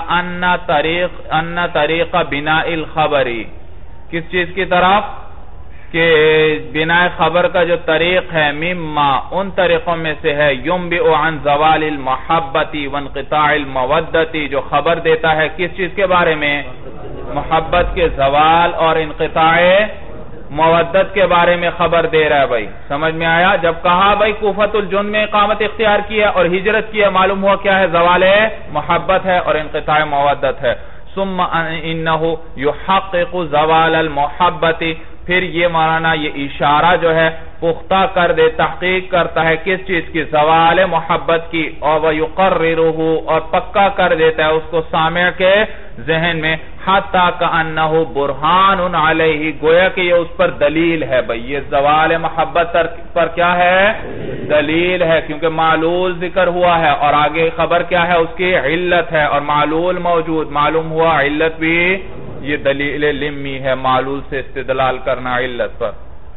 ان طریق بناء الخبری، کس چیز کی طرف؟ کہ بناء خبر کا جو طریق ہے، مما ان طریقوں میں سے ہے، ينبئ عن زوال المحبت وانقطاع المودت، جو خبر دیتا ہے کس چیز کے بارے میں؟ محبت کے زوال اور انقطاع مودت کے بارے میں خبر دے رہا ہے۔ بھائی سمجھ میں آیا؟ جب کہا بھائی کوفۃ الجن میں اقامت اختیار کیا اور ہجرت کیا، معلوم ہوا کیا ہے؟ زوال محبت ہے اور انقطاع مودت ہے۔ ثم انه يحقق زوال المحبت، پھر یہ مولانا یہ اشارہ جو ہے پختہ کر دے، تحقیق کرتا ہے کس چیز کی؟ زوال محبت کی، اور وَيُقَرِّرُهُ، اور پکا کر دیتا ہے اس کو سامع کے ذہن میں، حَتَّى كَأَنَّهُ بُرْحَانٌ عَلَيْهِ، گویا کہ یہ اس پر دلیل ہے۔ بھئی یہ زوال محبت پر کیا ہے؟ دلیل ہے، کیونکہ معلول ذکر ہوا ہے، اور آگے خبر کیا ہے؟ اس کی علت ہے، اور معلول موجود، معلوم ہوا علت بھی، یہ دلیل لمی ہے، معلول سے استدلال کرنا علت پر۔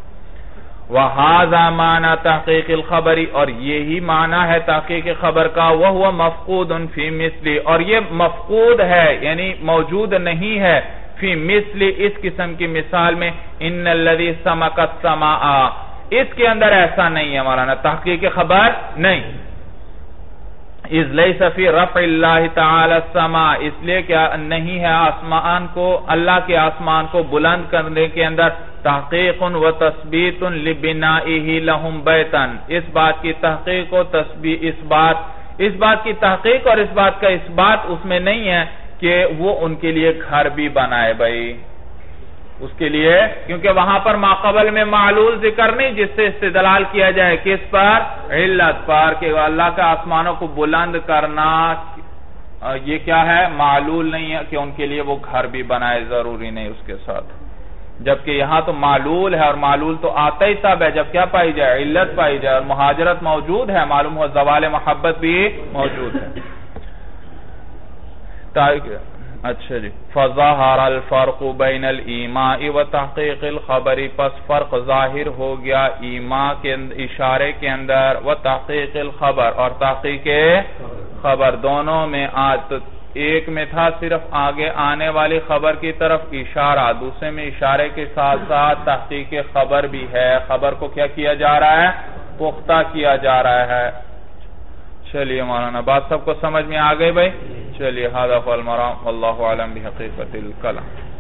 وَهَذَا مَعْنَى تَحْقِيقِ الْخَبَرِ، اور یہی معنی ہے تحقیق خبر کا، وَهُوَ مَفْقُودٌ فِي مِثْلِ، اور یہ مفقود ہے یعنی موجود نہیں ہے، فی مثل اس قسم کی مثال میں، ان الذی سمک السماء، اس کے اندر ایسا نہیں ہے مولانا، تحقیق خبر نہیں، اذ لیس فی رفع اللہ تعالی السماء، اس لیے کیا نہیں ہے آسمان کو، اللہ کے آسمان کو بلند کرنے کے اندر، تحقیق و تثبیت لبنائہ لہم بیتن، اس بات کی تحقیق و تثبیت، اس بات کی تحقیق اور اس بات کا اس بات اس میں نہیں ہے کہ وہ ان کے لیے گھر بھی بنائے بھائی، اس کے لیے، کیونکہ وہاں پر ماقبل میں معلول ذکر نہیں جس سے استدلال کیا جائے، کس پر؟ علت پر، کہ اللہ کا آسمانوں کو بلند کرنا، یہ کیا ہے؟ معلول نہیں ہے کہ ان کے لیے وہ گھر بھی بنائے، ضروری نہیں اس کے ساتھ، جبکہ یہاں تو معلول ہے، اور معلول تو آتا ہی تب ہے جب کیا پائی جائے؟ علت پائی جائے، اور مہاجرت موجود ہے، معلوم ہو زوال محبت بھی موجود ہے۔ اچھا جی، فَظَهَرَ الْفَرْقُ بَيْنَ الْإِيمَاءِ وَتَحْقِيقِ الْخَبَرِ، پس فرق ظاہر ہو گیا ایما کے اشارے کے اندر، وَتَحْقِيقِ الْخَبَرِ، اور تحقیق خبر، دونوں میں آج تو ایک میں تھا صرف آگے آنے والی خبر کی طرف اشارہ، دوسرے میں اشارے کے ساتھ ساتھ تحقیق خبر بھی ہے، خبر کو کیا کیا جا رہا ہے؟ پختہ کیا جا رہا ہے۔ چلیے مولانا بات سب کو سمجھ میں آ گئی بھائی؟ چلیے، هذا هو المرام، واللہ اعلم بحقیقت الکلام۔